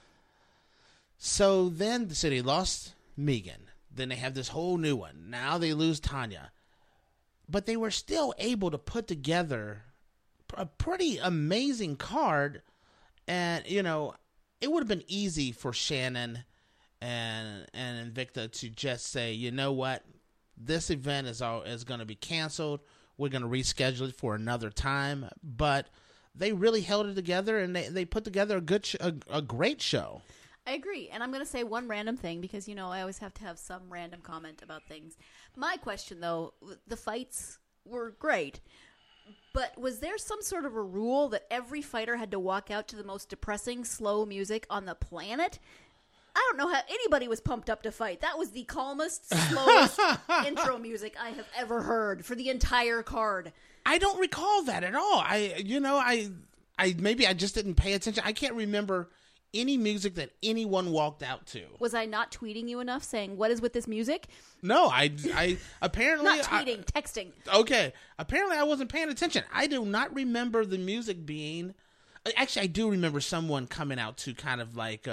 So then they lost Megan. Then they have this whole new one. Now they lose Tanya. But they were still able to put together a pretty amazing card. And, you know, it would have been easy for Shannon and Invicta to just say, you know what? This event is going to be canceled. We're going to reschedule it for another time. But they really held it together, and they put together a great show. I agree. And I'm going to say one random thing because, you know, I always have to have some random comment about things. My question, though, the fights were great. But was there some sort of a rule that every fighter had to walk out to the most depressing, slow music on the planet? I don't know how anybody was pumped up to fight. That was the calmest, slowest intro music I have ever heard for the entire card. I don't recall that at all. I maybe I just didn't pay attention. I can't remember any music that anyone walked out to. Was I not tweeting you enough saying, what is with this music? No, I apparently... Not tweeting, texting. Okay. Apparently I wasn't paying attention. I do not remember the music being... Actually, I do remember someone coming out to kind of like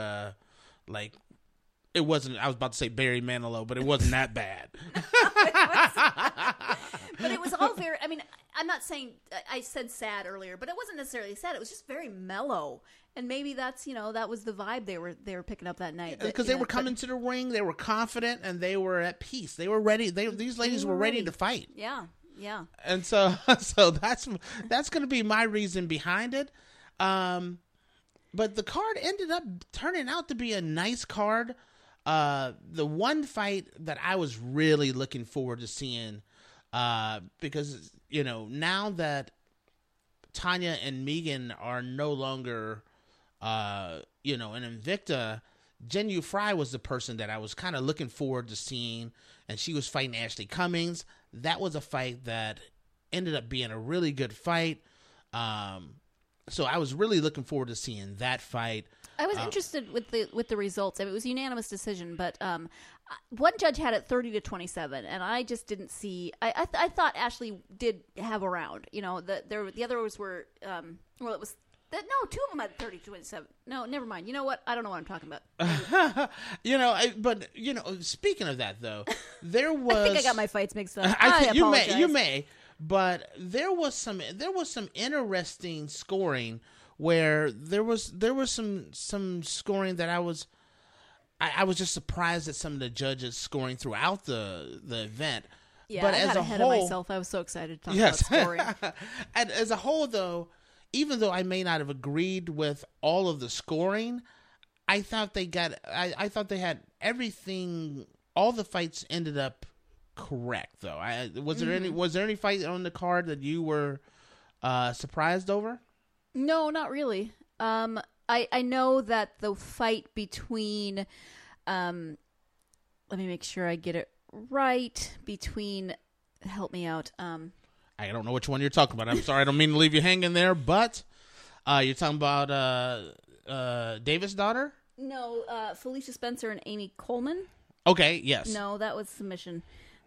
it wasn't... I was about to say Barry Manilow, but it wasn't that bad. But it was all very... I mean, I'm not saying... I said sad earlier, but it wasn't necessarily sad. It was just very mellow. And maybe that's, you know, that was the vibe they were picking up that night. Because they were coming to the ring, they were confident, and they were at peace. They were ready. These ladies were ready to fight. Yeah, yeah. And so that's going to be my reason behind it. But the card ended up turning out to be a nice card. The one fight that I was really looking forward to seeing, because, you know, now that Tanya and Megan are no longer... you know, in Invicta, Jin Yu Fry was the person that I was kind of looking forward to seeing, and she was fighting Ashley Cummings. That was a fight that ended up being a really good fight. So I was really looking forward to seeing that fight. I was interested with the results. I mean, it was a unanimous decision, but one judge had it 30-27, and I just didn't see. I thought Ashley did have a round. You know, the others were well, it was. No, two of them had 30-27. No, never mind. You know what? I don't know what I'm talking about. You know, but you know, speaking of that though, there was. I think I got my fights mixed up. I think apologize. you may, but there was some interesting scoring where there was some scoring that I was just surprised at some of the judges scoring throughout the event. Yeah, but I as got a ahead whole, of myself. I was so excited to talk about scoring. And as a whole, though. Even though I may not have agreed with all of the scoring, I thought they had everything. All the fights ended up correct, though. Was there any fight on the card that you were surprised over? No, not really. I know that the fight between, let me make sure I get it right, between, help me out. I don't know which one you're talking about. I'm sorry, I don't mean to leave you hanging there, but you're talking about Davis' daughter? No, Felicia Spencer and Amy Coleman. Okay, yes. No, that was submission.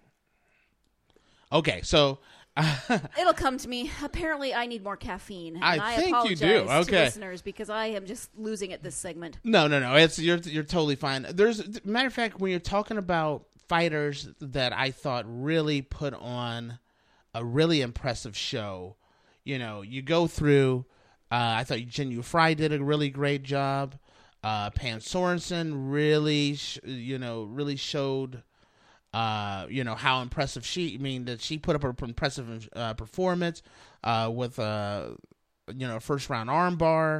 Okay, so it'll come to me. Apparently, I need more caffeine. And I think apologize you do. Okay, to listeners, because I am just losing it this segment. No. You're totally fine. Matter of fact, when you're talking about fighters that I thought really put on a really impressive show, you go through. I thought Jinh Yu Frey did a really great job. Pam Sorensen really showed. How impressive that she put up an impressive performance with first round armbar.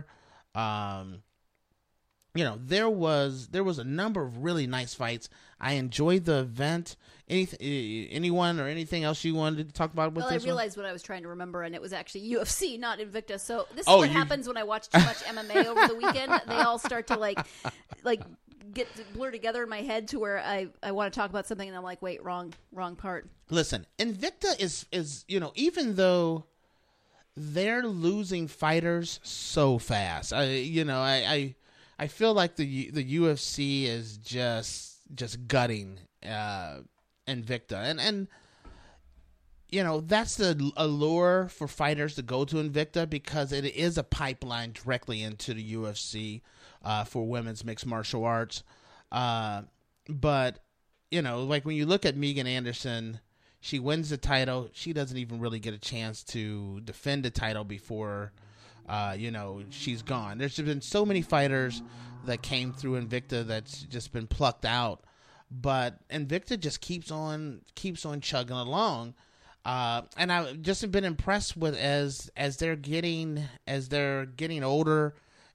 There was a number of really nice fights. I enjoyed the event. Anyone or anything else you wanted to talk about with this? Well, I realized what I was trying to remember, and it was actually UFC, not Invicta. So this is what happens when I watch too much MMA over the weekend. They all start to like get blur together in my head to where I want to talk about something, and I'm like, wait, wrong part. Listen, Invicta is even though they're losing fighters so fast, I feel like the UFC is just gutting Invicta, and that's the allure for fighters to go to Invicta, because it is a pipeline directly into the UFC for women's mixed martial arts. But like when you look at Megan Anderson, she wins the title. She doesn't even really get a chance to defend the title before she's gone. There's been so many fighters that came through Invicta that's just been plucked out, but Invicta just keeps on chugging along. And I've just been impressed with as they're getting older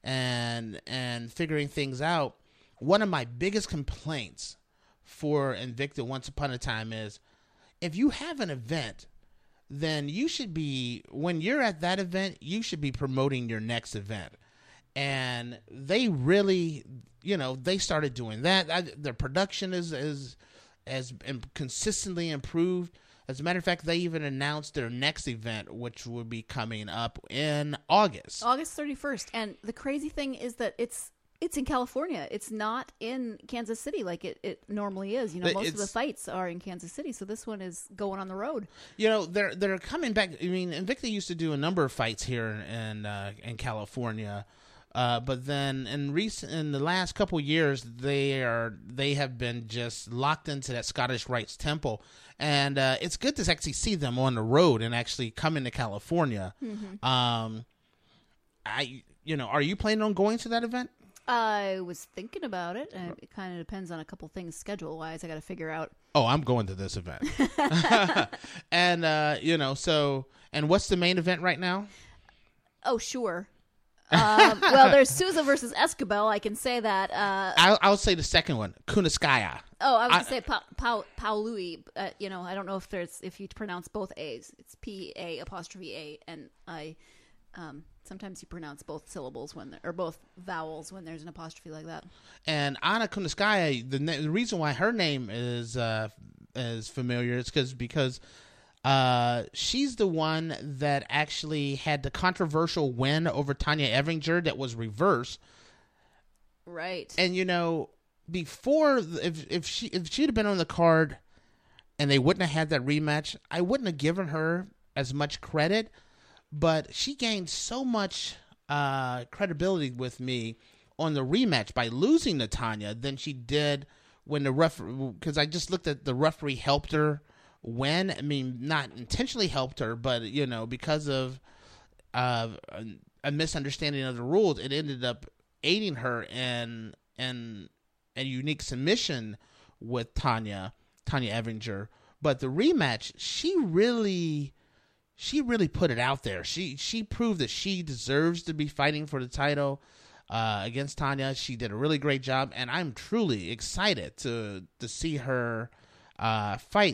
and figuring things out. One of my biggest complaints for Invicta once upon a time is, if you have an event, then you should be, when you're at that event, you should be promoting your next event. And they really, they started doing that. Their production has consistently improved. As a matter of fact, they even announced their next event, which will be coming up in August 31st. And the crazy thing is that it's in California. It's not in Kansas City like it normally is. Most of the fights are in Kansas City, so this one is going on the road. They're coming back. I mean, Invicta used to do a number of fights here in California. But then in the last couple years, they have been just locked into that Scottish Rites Temple, and it's good to actually see them on the road and actually come into California. Mm-hmm. Are you planning on going to that event? I was thinking about it. It kind of depends on a couple things schedule wise. I got to figure out. Oh, I'm going to this event, and and what's the main event right now? Oh, sure. Well, there's Souza versus Escobar. I can say that. I'll say the second one, Kunitskaya. Oh, I was going to say Paului. I don't know if you pronounce both A's. It's P-A''A, and I. Sometimes you pronounce both syllables or both vowels when there's an apostrophe like that. And Anna Kunitskaya, the reason why her name is familiar is because she's the one that actually had the controversial win over Tanya Evinger that was reversed. Right. And before, if she'd have been on the card and they wouldn't have had that rematch, I wouldn't have given her as much credit. But she gained so much credibility with me on the rematch by losing to Tanya than she did when the referee, because I just looked at the referee helped her win. I mean, not intentionally helped her, but, because of a misunderstanding of the rules, it ended up aiding her in a unique submission with Tanya Evinger. But the rematch, she really put it out there. She proved that she deserves to be fighting for the title against Tanya. She did a really great job, and I'm truly excited to see her fight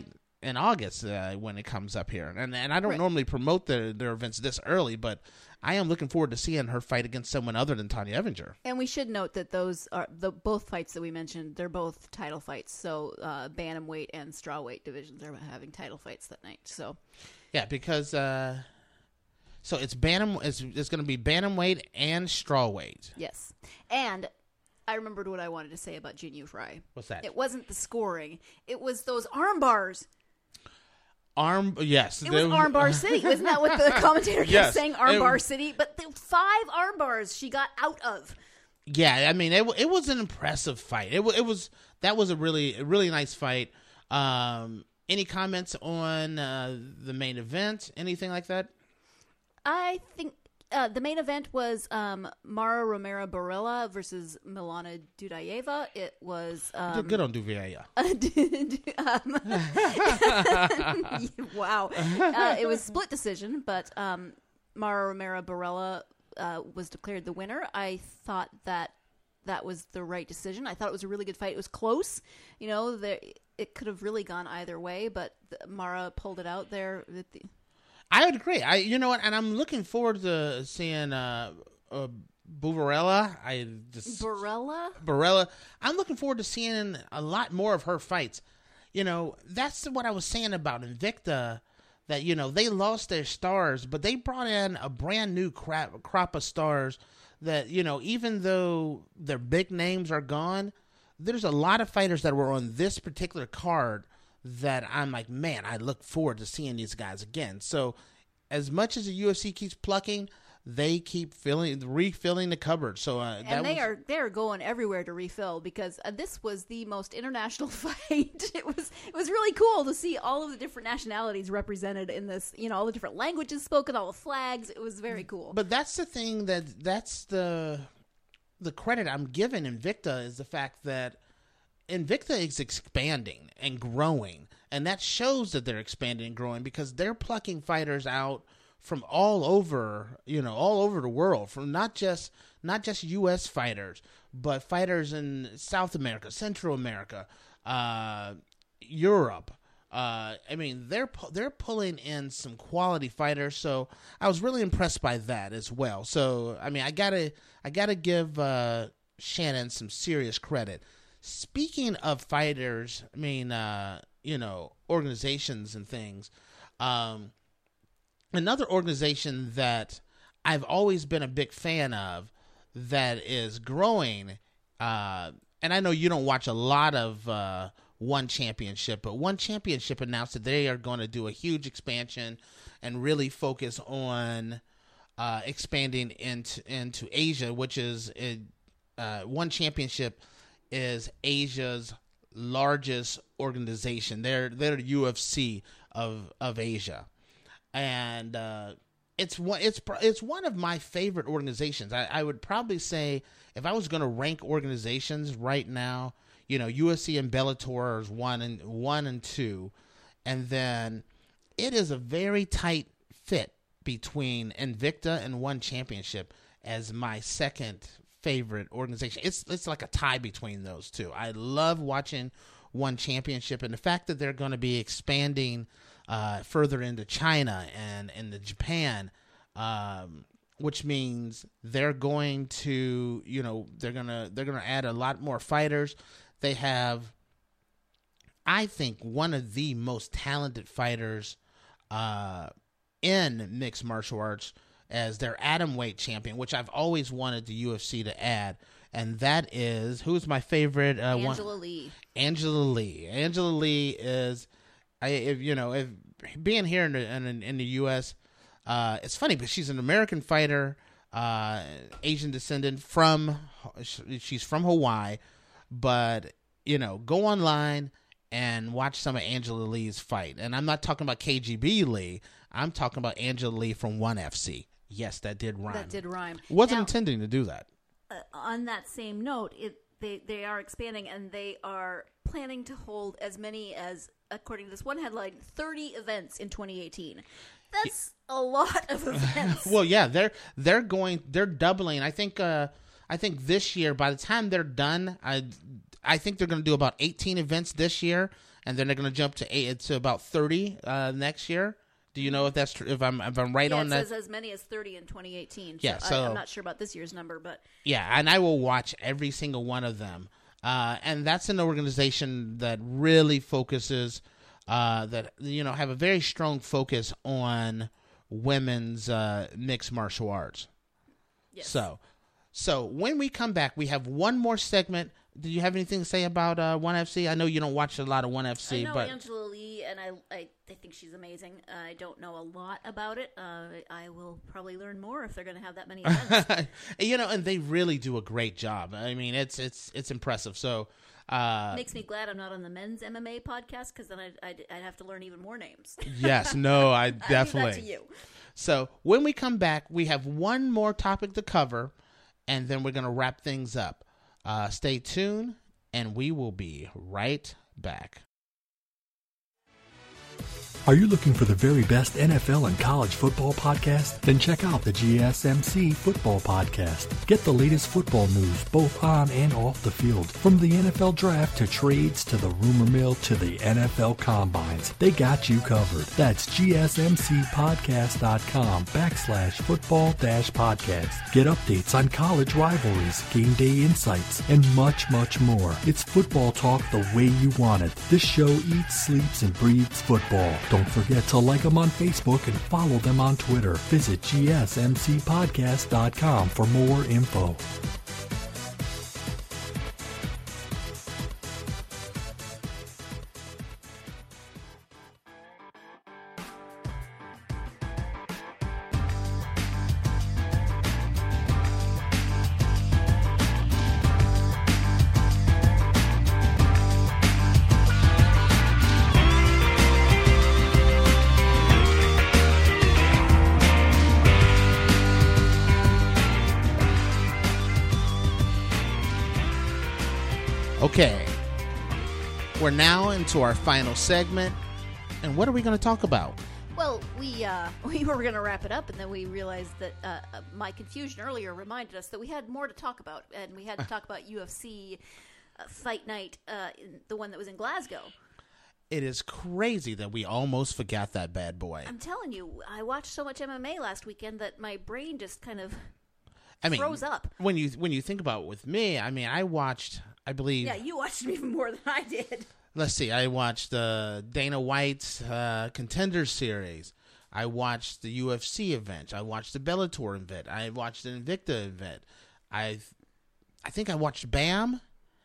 in August when it comes up here. And I don't normally promote their events this early, but I am looking forward to seeing her fight against someone other than Tanya Evinger. And we should note that those are both fights that we mentioned. They're both title fights. So bantamweight and strawweight divisions are having title fights that night. So yeah, because so it's it's going to be bantamweight and strawweight. Yes, and I remembered what I wanted to say about Jin Yu Fry. What's that? It wasn't the scoring. It was those arm bars. Yes. It was Armbar City. Wasn't that what the commentator kept saying? Armbar City? But the 5 arm bars she got out of. Yeah, I mean, it was an impressive fight. That was a really nice fight. Any comments on the main event? Anything like that? I think the main event was Mara Romero Barella versus Milana Dudayeva. It was good on Dudayeva. Wow. It was split decision, but Mara Romero Barella was declared the winner. I thought that was the right decision. I thought it was a really good fight. It was close. You know, it could have really gone either way, but Mara pulled it out there. I would agree. You know what? And I'm looking forward to seeing Barella. Barella. I'm looking forward to seeing a lot more of her fights. You know, that's what I was saying about Invicta. That, you know, they lost their stars, but they brought in a brand new crop of stars that, you know, even though their big names are gone, there's a lot of fighters that were on this particular card that I'm like, man, I look forward to seeing these guys again. So as much as the UFC keeps plucking, they keep refilling the cupboard. So they are going everywhere to refill, because this was the most international fight. It was really cool to see all of the different nationalities represented in this. You know, all the different languages spoken, all the flags. It was very cool. But that's the thing that's the credit I'm giving Invicta, is the fact that Invicta is expanding and growing, and that shows that they're expanding and growing because they're plucking fighters out from all over the world, from not just U.S. fighters, but fighters in South America, Central America, Europe. I mean, they're pulling in some quality fighters, so I was really impressed by that as well. So I mean, I gotta give Shannon some serious credit. Speaking of fighters, I mean, organizations and things. Another organization that I've always been a big fan of that is growing, and I know you don't watch a lot of One Championship, but One Championship announced that they are going to do a huge expansion and really focus on expanding into Asia, which is One Championship is Asia's largest organization. They're the UFC of Asia, and it's one of my favorite organizations. I would probably say, if I was going to rank organizations right now, you know, UFC and Bellator is 1 and 2, and then it is a very tight fit between Invicta and One Championship as my second favorite organization. It's like a tie between those two. I love watching One Championship, and the fact that they're going to be expanding further into China and into Japan, which means they're going to, you know, they're gonna add a lot more fighters. They have, I think, one of the most talented fighters in mixed martial arts as their atomweight champion, which I've always wanted the UFC to add, and that is, who's my favorite? Angela Lee. Angela Lee. Angela Lee is, if being here in the U.S., it's funny because she's an American fighter, Asian descendant she's from Hawaii, but you know, go online and watch some of Angela Lee's fight, and I'm not talking about KGB Lee. I'm talking about Angela Lee from ONE FC. Yes, that did rhyme. Wasn't intending to do that. On that same note, they are expanding, and they are planning to hold as many as, according to this one headline, 30 events in 2018. That's a lot of events. Well, yeah, they're doubling. I think this year, by the time they're done, I think they're going to do about 18 events this year, and then they're going to jump to about 30 next year. Do you know if that's true? If I'm right on that? It says as many as 30 in 2018. Yeah, I'm not sure about this year's number, but yeah, and I will watch every single one of them. And that's an organization that really focuses, that have a very strong focus on women's mixed martial arts. yes. So when we come back, we have one more segment. Do you have anything to say about ONE FC? I know you don't watch a lot of ONE FC, I know but Angela Lee, and I think she's amazing. I don't know a lot about it. I will probably learn more if they're going to have that many events. and they really do a great job. I mean, it's impressive. So Makes me glad I'm not on the men's MMA podcast, because then I'd have to learn even more names. yes, no, I definitely. I leave that to you. So when we come back, we have one more topic to cover, and then we're going to wrap things up. Stay tuned, and we will be right back. Are you looking for the very best NFL and college football podcast? Then check out the GSMC Football Podcast. Get the latest football news both on and off the field. From the NFL Draft to trades to the rumor mill to the NFL Combines, they got you covered. That's GSMCpodcast.com/football-podcast. Get updates on college rivalries, game day insights, and much, much more. It's football talk the way you want it. This show eats, sleeps, and breathes football. Don't forget to like them on Facebook and follow them on Twitter. Visit GSMCpodcast.com for more info. Okay, we're now into our final segment, and what are we going to talk about? Well, we were going to wrap it up, and then we realized that my confusion earlier reminded us that we had more to talk about, and we had to talk about UFC Fight Night, the one that was in Glasgow. It is crazy that we almost forgot that bad boy. I'm telling you, I watched so much MMA last weekend that my brain just kind of froze up. When you think about it with me, I mean, I watched, I believe... Yeah, you watched it even more than I did. Let's see, I watched Dana White's Contender Series. I watched the UFC event. I watched the Bellator event. I watched the Invicta event. I think I watched BAM.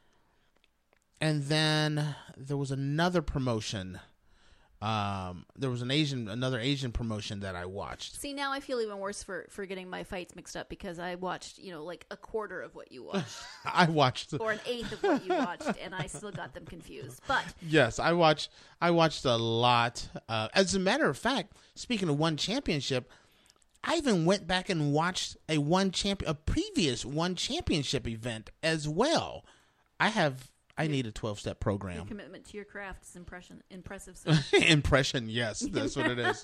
And then there was another promotion. There was another Asian promotion that I watched. See, now I feel even worse for getting my fights mixed up, because I watched, like a quarter of what you watched. I watched or an eighth of what you watched, and I still got them confused. But yes, I watched a lot. As a matter of fact, speaking of ONE Championship, I even went back and watched a previous ONE Championship event as well. I need a 12-step program. Your commitment to your craft is impressive. So. Impression, yes, that's what it is.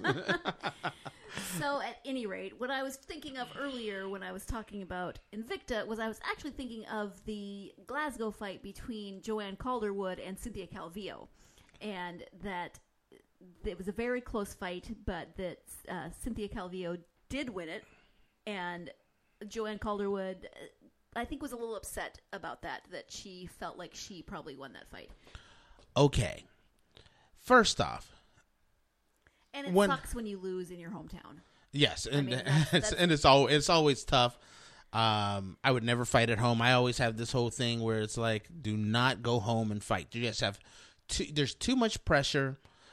So, at any rate, what I was thinking of earlier when I was talking about Invicta was I was actually thinking of the Glasgow fight between Joanne Calderwood and Cynthia Calvillo, and that it was a very close fight, but that Cynthia Calvillo did win it, and Joanne Calderwood... I think was a little upset about that she felt like she probably won that fight. Okay. First off. And it sucks when you lose in your hometown. Yes, and it's always tough. I would never fight at home. I always have this whole thing where it's like, do not go home and fight. You just have there's too much pressure.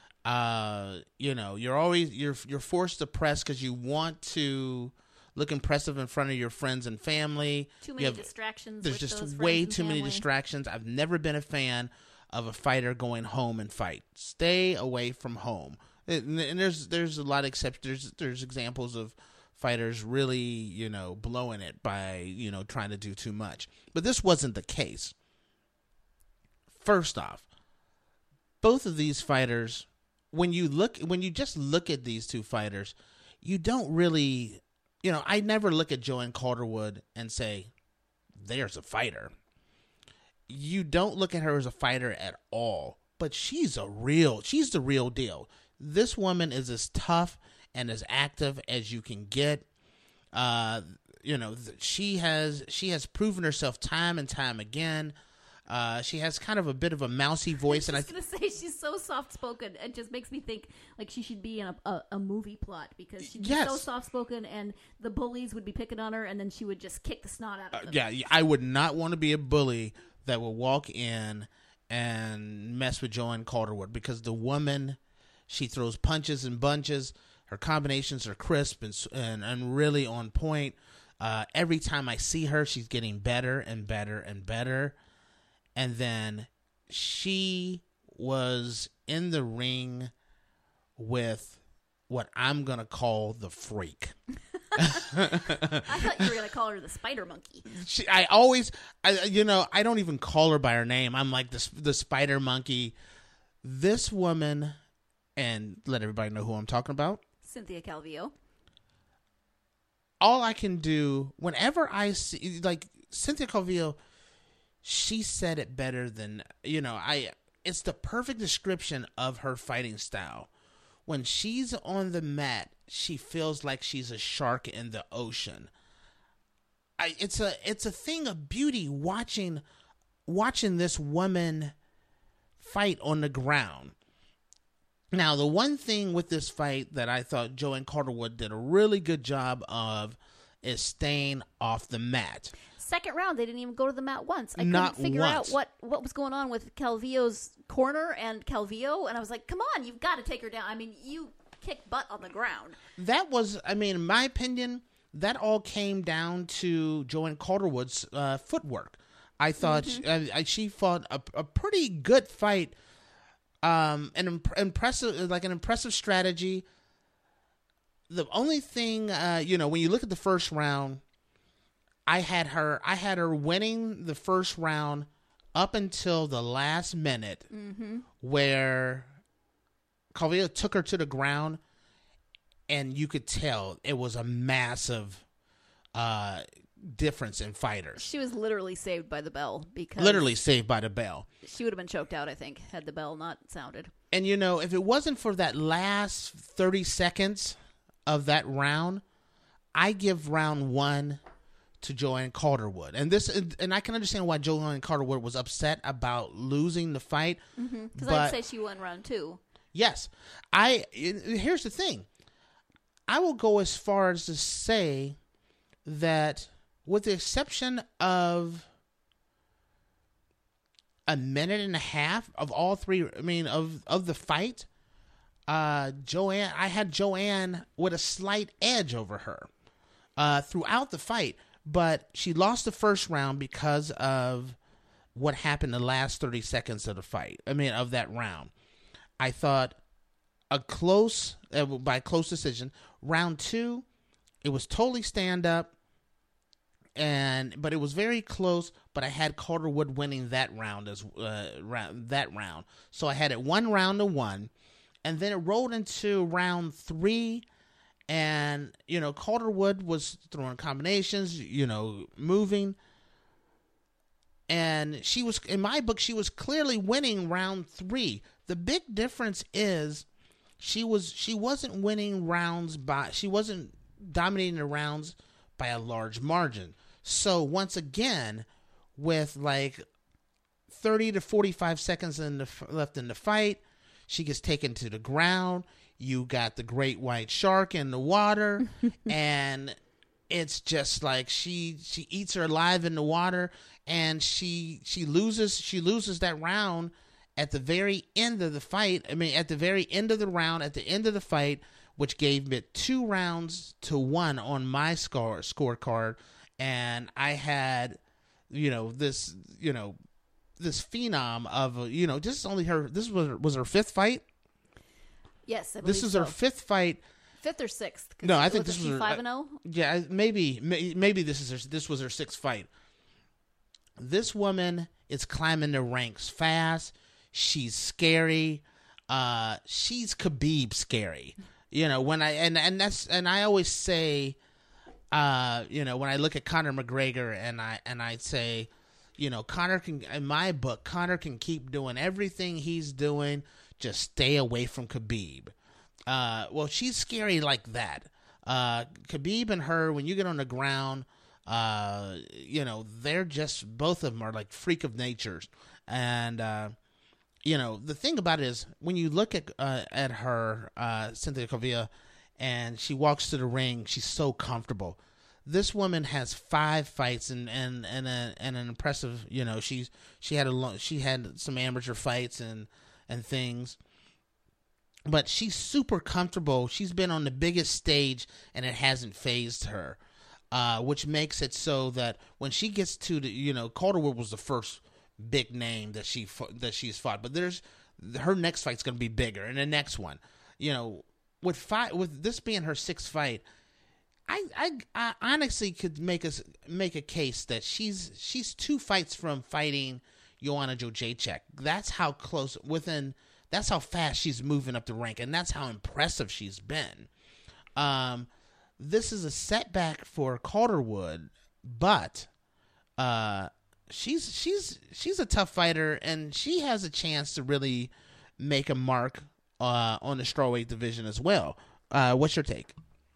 You're forced to press because you want to look impressive in front of your friends and family. Too many distractions. There's just way too many distractions. I've never been a fan of a fighter going home and fight. Stay away from home. And there's a lot of exceptions. There's examples of fighters really, blowing it by, trying to do too much. But this wasn't the case. First off, both of these fighters, when you just look at these two fighters, you don't really... I never look at Joanne Calderwood and say, there's a fighter. You don't look at her as a fighter at all but she's the real deal. This woman is as tough and as active as you can get. She has proven herself time and time again. She has kind of a bit of a mousy voice, I was going to say she's so soft spoken. It just makes me think like she should be in a movie plot, because she'd be so soft spoken, and the bullies would be picking on her, and then she would just kick the snot out of them. Yeah, I would not want to be a bully that would walk in and mess with Joanne Calderwood, because the woman, she throws punches and bunches. Her combinations are crisp and really on point. Every time I see her, she's getting better and better and better. And then she was in the ring with what I'm going to call the freak. I thought you were going to call her the spider monkey. I don't even call her by her name. I'm like the spider monkey. This woman, and let everybody know who I'm talking about. Cynthia Calvillo. All I can do whenever I see, like, Cynthia Calvillo, she said it better than, it's the perfect description of her fighting style. When she's on the mat, she feels like she's a shark in the ocean. It's a thing of beauty watching this woman fight on the ground. Now, the one thing with this fight that I thought Joanne Calderwood did a really good job of is staying off the mat. Second round, they didn't even go to the mat once. I Not couldn't figure once. out what was going on with Calvillo's corner and Calvillo, and I was like, come on, you've got to take her down. I mean, you kick butt on the ground. That was, in my opinion, that all came down to Joanne Calderwood's footwork. I thought she fought a pretty good fight. An impressive strategy. The only thing, when you look at the first round, I had her winning the first round up until the last minute, where Calvillo took her to the ground, and you could tell it was a massive difference in fighters. She was literally saved by the bell, because she would have been choked out, I think, had the bell not sounded. And if it wasn't for that last 30 seconds of that round, I give round one to Joanne Calderwood. And I can understand why Joanne Calderwood was upset about losing the fight. Because I'd say she won round two. Yes. Here's the thing. I will go as far as to say that, with the exception of a minute and a half of all three, of the fight, I had Joanne with a slight edge over her throughout the fight, but she lost the first round because of what happened the last 30 seconds of the fight. Of that round. I thought by a close decision. Round two, it was totally stand up. But it was very close. But I had Calderwood winning that round So I had it 1-1, and then it rolled into round three, and Calderwood was throwing combinations, moving, and she was, in my book, she was clearly winning round three. The big difference is she wasn't dominating the rounds by a large margin. So once again, with like 30 to 45 seconds left in the fight, she gets taken to the ground. You got the great white shark in the water, and it's just like she eats her alive in the water, and she loses that round at the very end of the fight. At the very end of the round, at the end of the fight, which gave it 2-1 on my scorecard. And I had, this phenom of, this was her fifth fight. Yes, I believe this is her fifth fight. Fifth or sixth? No, I think this was her 5-0. Yeah, maybe this was her sixth fight. This woman is climbing the ranks fast. She's scary. She's Khabib scary. When I always say, when I look at Conor McGregor and I say, Conor can, in my book, Conor can keep doing everything he's doing. Just stay away from Khabib. Well, she's scary like that. Khabib and her, when you get on the ground, they're just, both of them are like freak of natures. And, the thing about it is when you look at her, Cynthia Calvillo, and she walks to the ring, she's so comfortable. This woman has 5 fights and an impressive, she had some amateur fights and things, but she's super comfortable. She's been on the biggest stage and it hasn't fazed her, which makes it so that when she gets to the, Calderwood was the first big name that she's fought, but her next fight's going to be bigger, and the next one, with this being her 6th fight, I honestly could make a case that she's 2 fights from fighting Joanna Jędrzejczyk. That's how close that's how fast she's moving up the rank, and that's how impressive she's been. This is a setback for Calderwood, but she's a tough fighter, and she has a chance to really make a mark on the strawweight division as well. What's your take?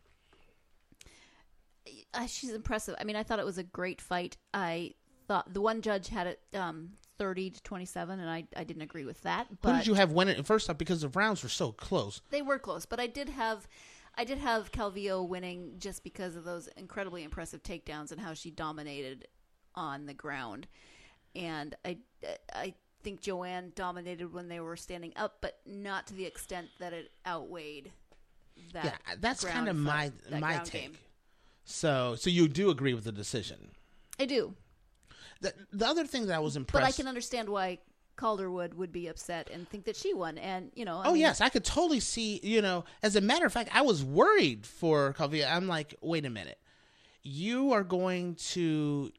She's impressive. I mean, I thought it was a great fight. I thought the one judge had it 30-27, and I didn't agree with that. But who did you have win it first off, because the rounds were so close? They were close, but I did have Calvillo winning just because of those incredibly impressive takedowns and how she dominated on the ground. And I think Joanne dominated when they were standing up, but not to the extent that it outweighed that. Yeah, that's kind of my take. Game. So you do agree with the decision? I do. The other thing that I was impressed, but I can understand why Calderwood would be upset and think that she won. And yes, I could totally see. As a matter of fact, I was worried for Calvillo. I'm like, wait a minute, you're going to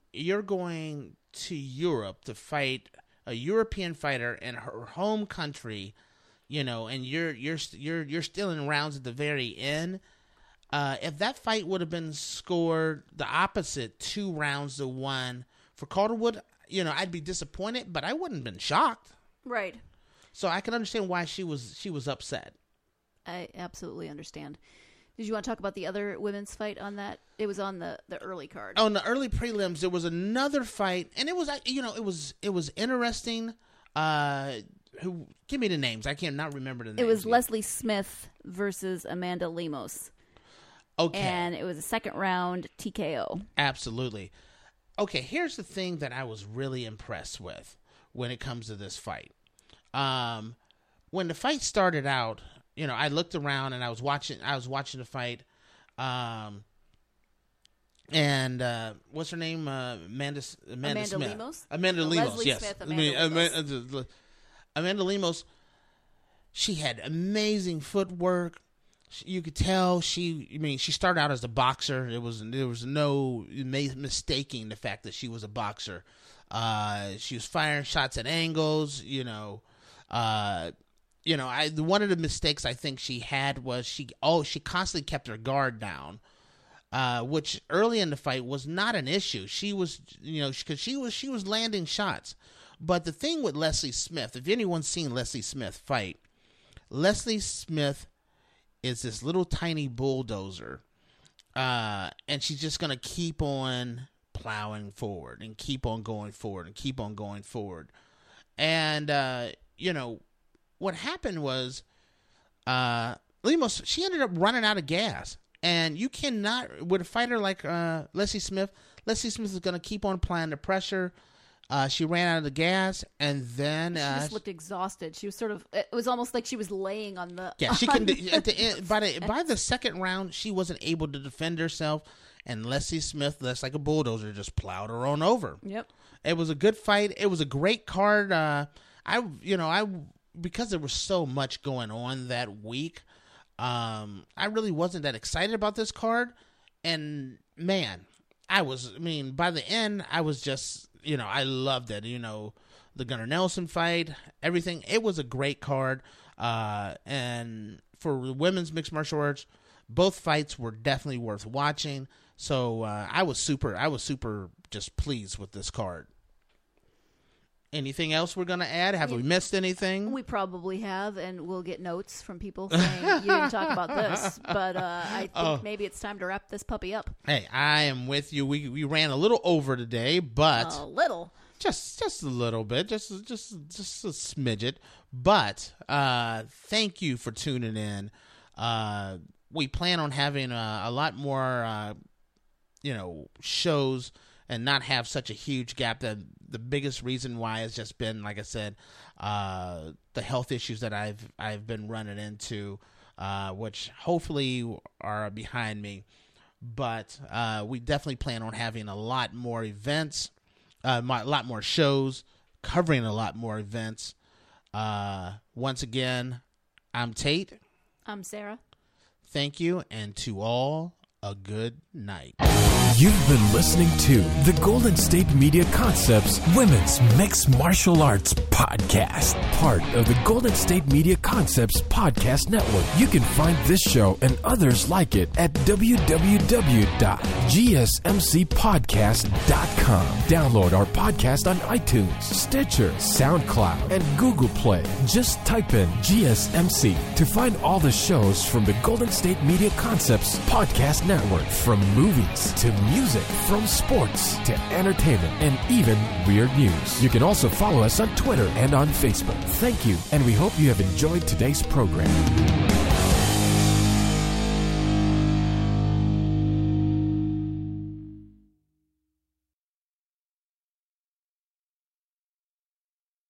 Europe to fight a European fighter in her home country, and you're still in rounds at the very end. If that fight would have been scored the opposite, 2 rounds to 1 for Calderwood, I'd be disappointed, but I wouldn't have been shocked. Right. So I can understand why she was upset. I absolutely understand. Did you want to talk about the other women's fight on that? It was on the early card. On the early prelims, there was another fight, and it was it was interesting. Give me the names? I can't not remember the names. It was Leslie Smith versus Amanda Lemos. Okay. And it was a 2nd round TKO. Absolutely. Okay, here's the thing that I was really impressed with when it comes to this fight. When the fight started out, I looked around and I was watching the fight. And what's her name? Amanda Smith. Lemos? Amanda Lemos, Leslie yes. Smith, Amanda Amanda Lemos, she had amazing footwork. You could tell she started out as a boxer. There was no mistaking the fact that she was a boxer. She was firing shots at angles. One of the mistakes I think she had was she constantly kept her guard down, which early in the fight was not an issue. She was, because she was landing shots. But the thing with Leslie Smith, if anyone's seen Leslie Smith fight, Leslie Smith is this little tiny bulldozer, and she's just going to keep on plowing forward and keep on going forward and keep on going forward. And, what happened was Lemos, she ended up running out of gas. And you cannot, with a fighter like Leslie Smith is going to keep on applying the pressure. She ran out of the gas, and then she just looked exhausted. She was it was almost like she was laying on the. Yeah, she can. At the end, by the 2nd round, she wasn't able to defend herself, and Leslie Smith, that's like a bulldozer, just plowed her on over. Yep. It was a good fight. It was a great card. Because there was so much going on that week, I really wasn't that excited about this card, and man, by the end, I was just. I loved it. The Gunnar Nelson fight, everything. It was a great card. And for women's mixed martial arts, both fights were definitely worth watching. So I was super just pleased with this card. Anything else we're going to add? Have we missed anything? We probably have, and we'll get notes from people saying you didn't talk about this. But I think maybe it's time to wrap this puppy up. Hey, I am with you. We ran a little over today, but a little, just a little bit, just a smidget. But thank you for tuning in. We plan on having a lot more, shows and not have such a huge gap. The biggest reason why has just been, like I said, the health issues that I've been running into, which hopefully are behind me. But we definitely plan on having a lot more events, a lot more shows, covering a lot more events. Once again, I'm Tate. I'm Sarah. Thank you, and to all, a good night. You've been listening to the Golden State Media Concepts Women's Mixed Martial Arts Podcast, part of the Golden State Media Concepts Podcast Network. You can find this show and others like it at www.gsmcpodcast.com. Download our podcast on iTunes, Stitcher, SoundCloud, and Google Play. Just type in GSMC to find all the shows from the Golden State Media Concepts Podcast Network, from movies to music, from sports to entertainment, and even weird news. You can also follow us on Twitter and on Facebook. Thank you, and we hope you have enjoyed today's program.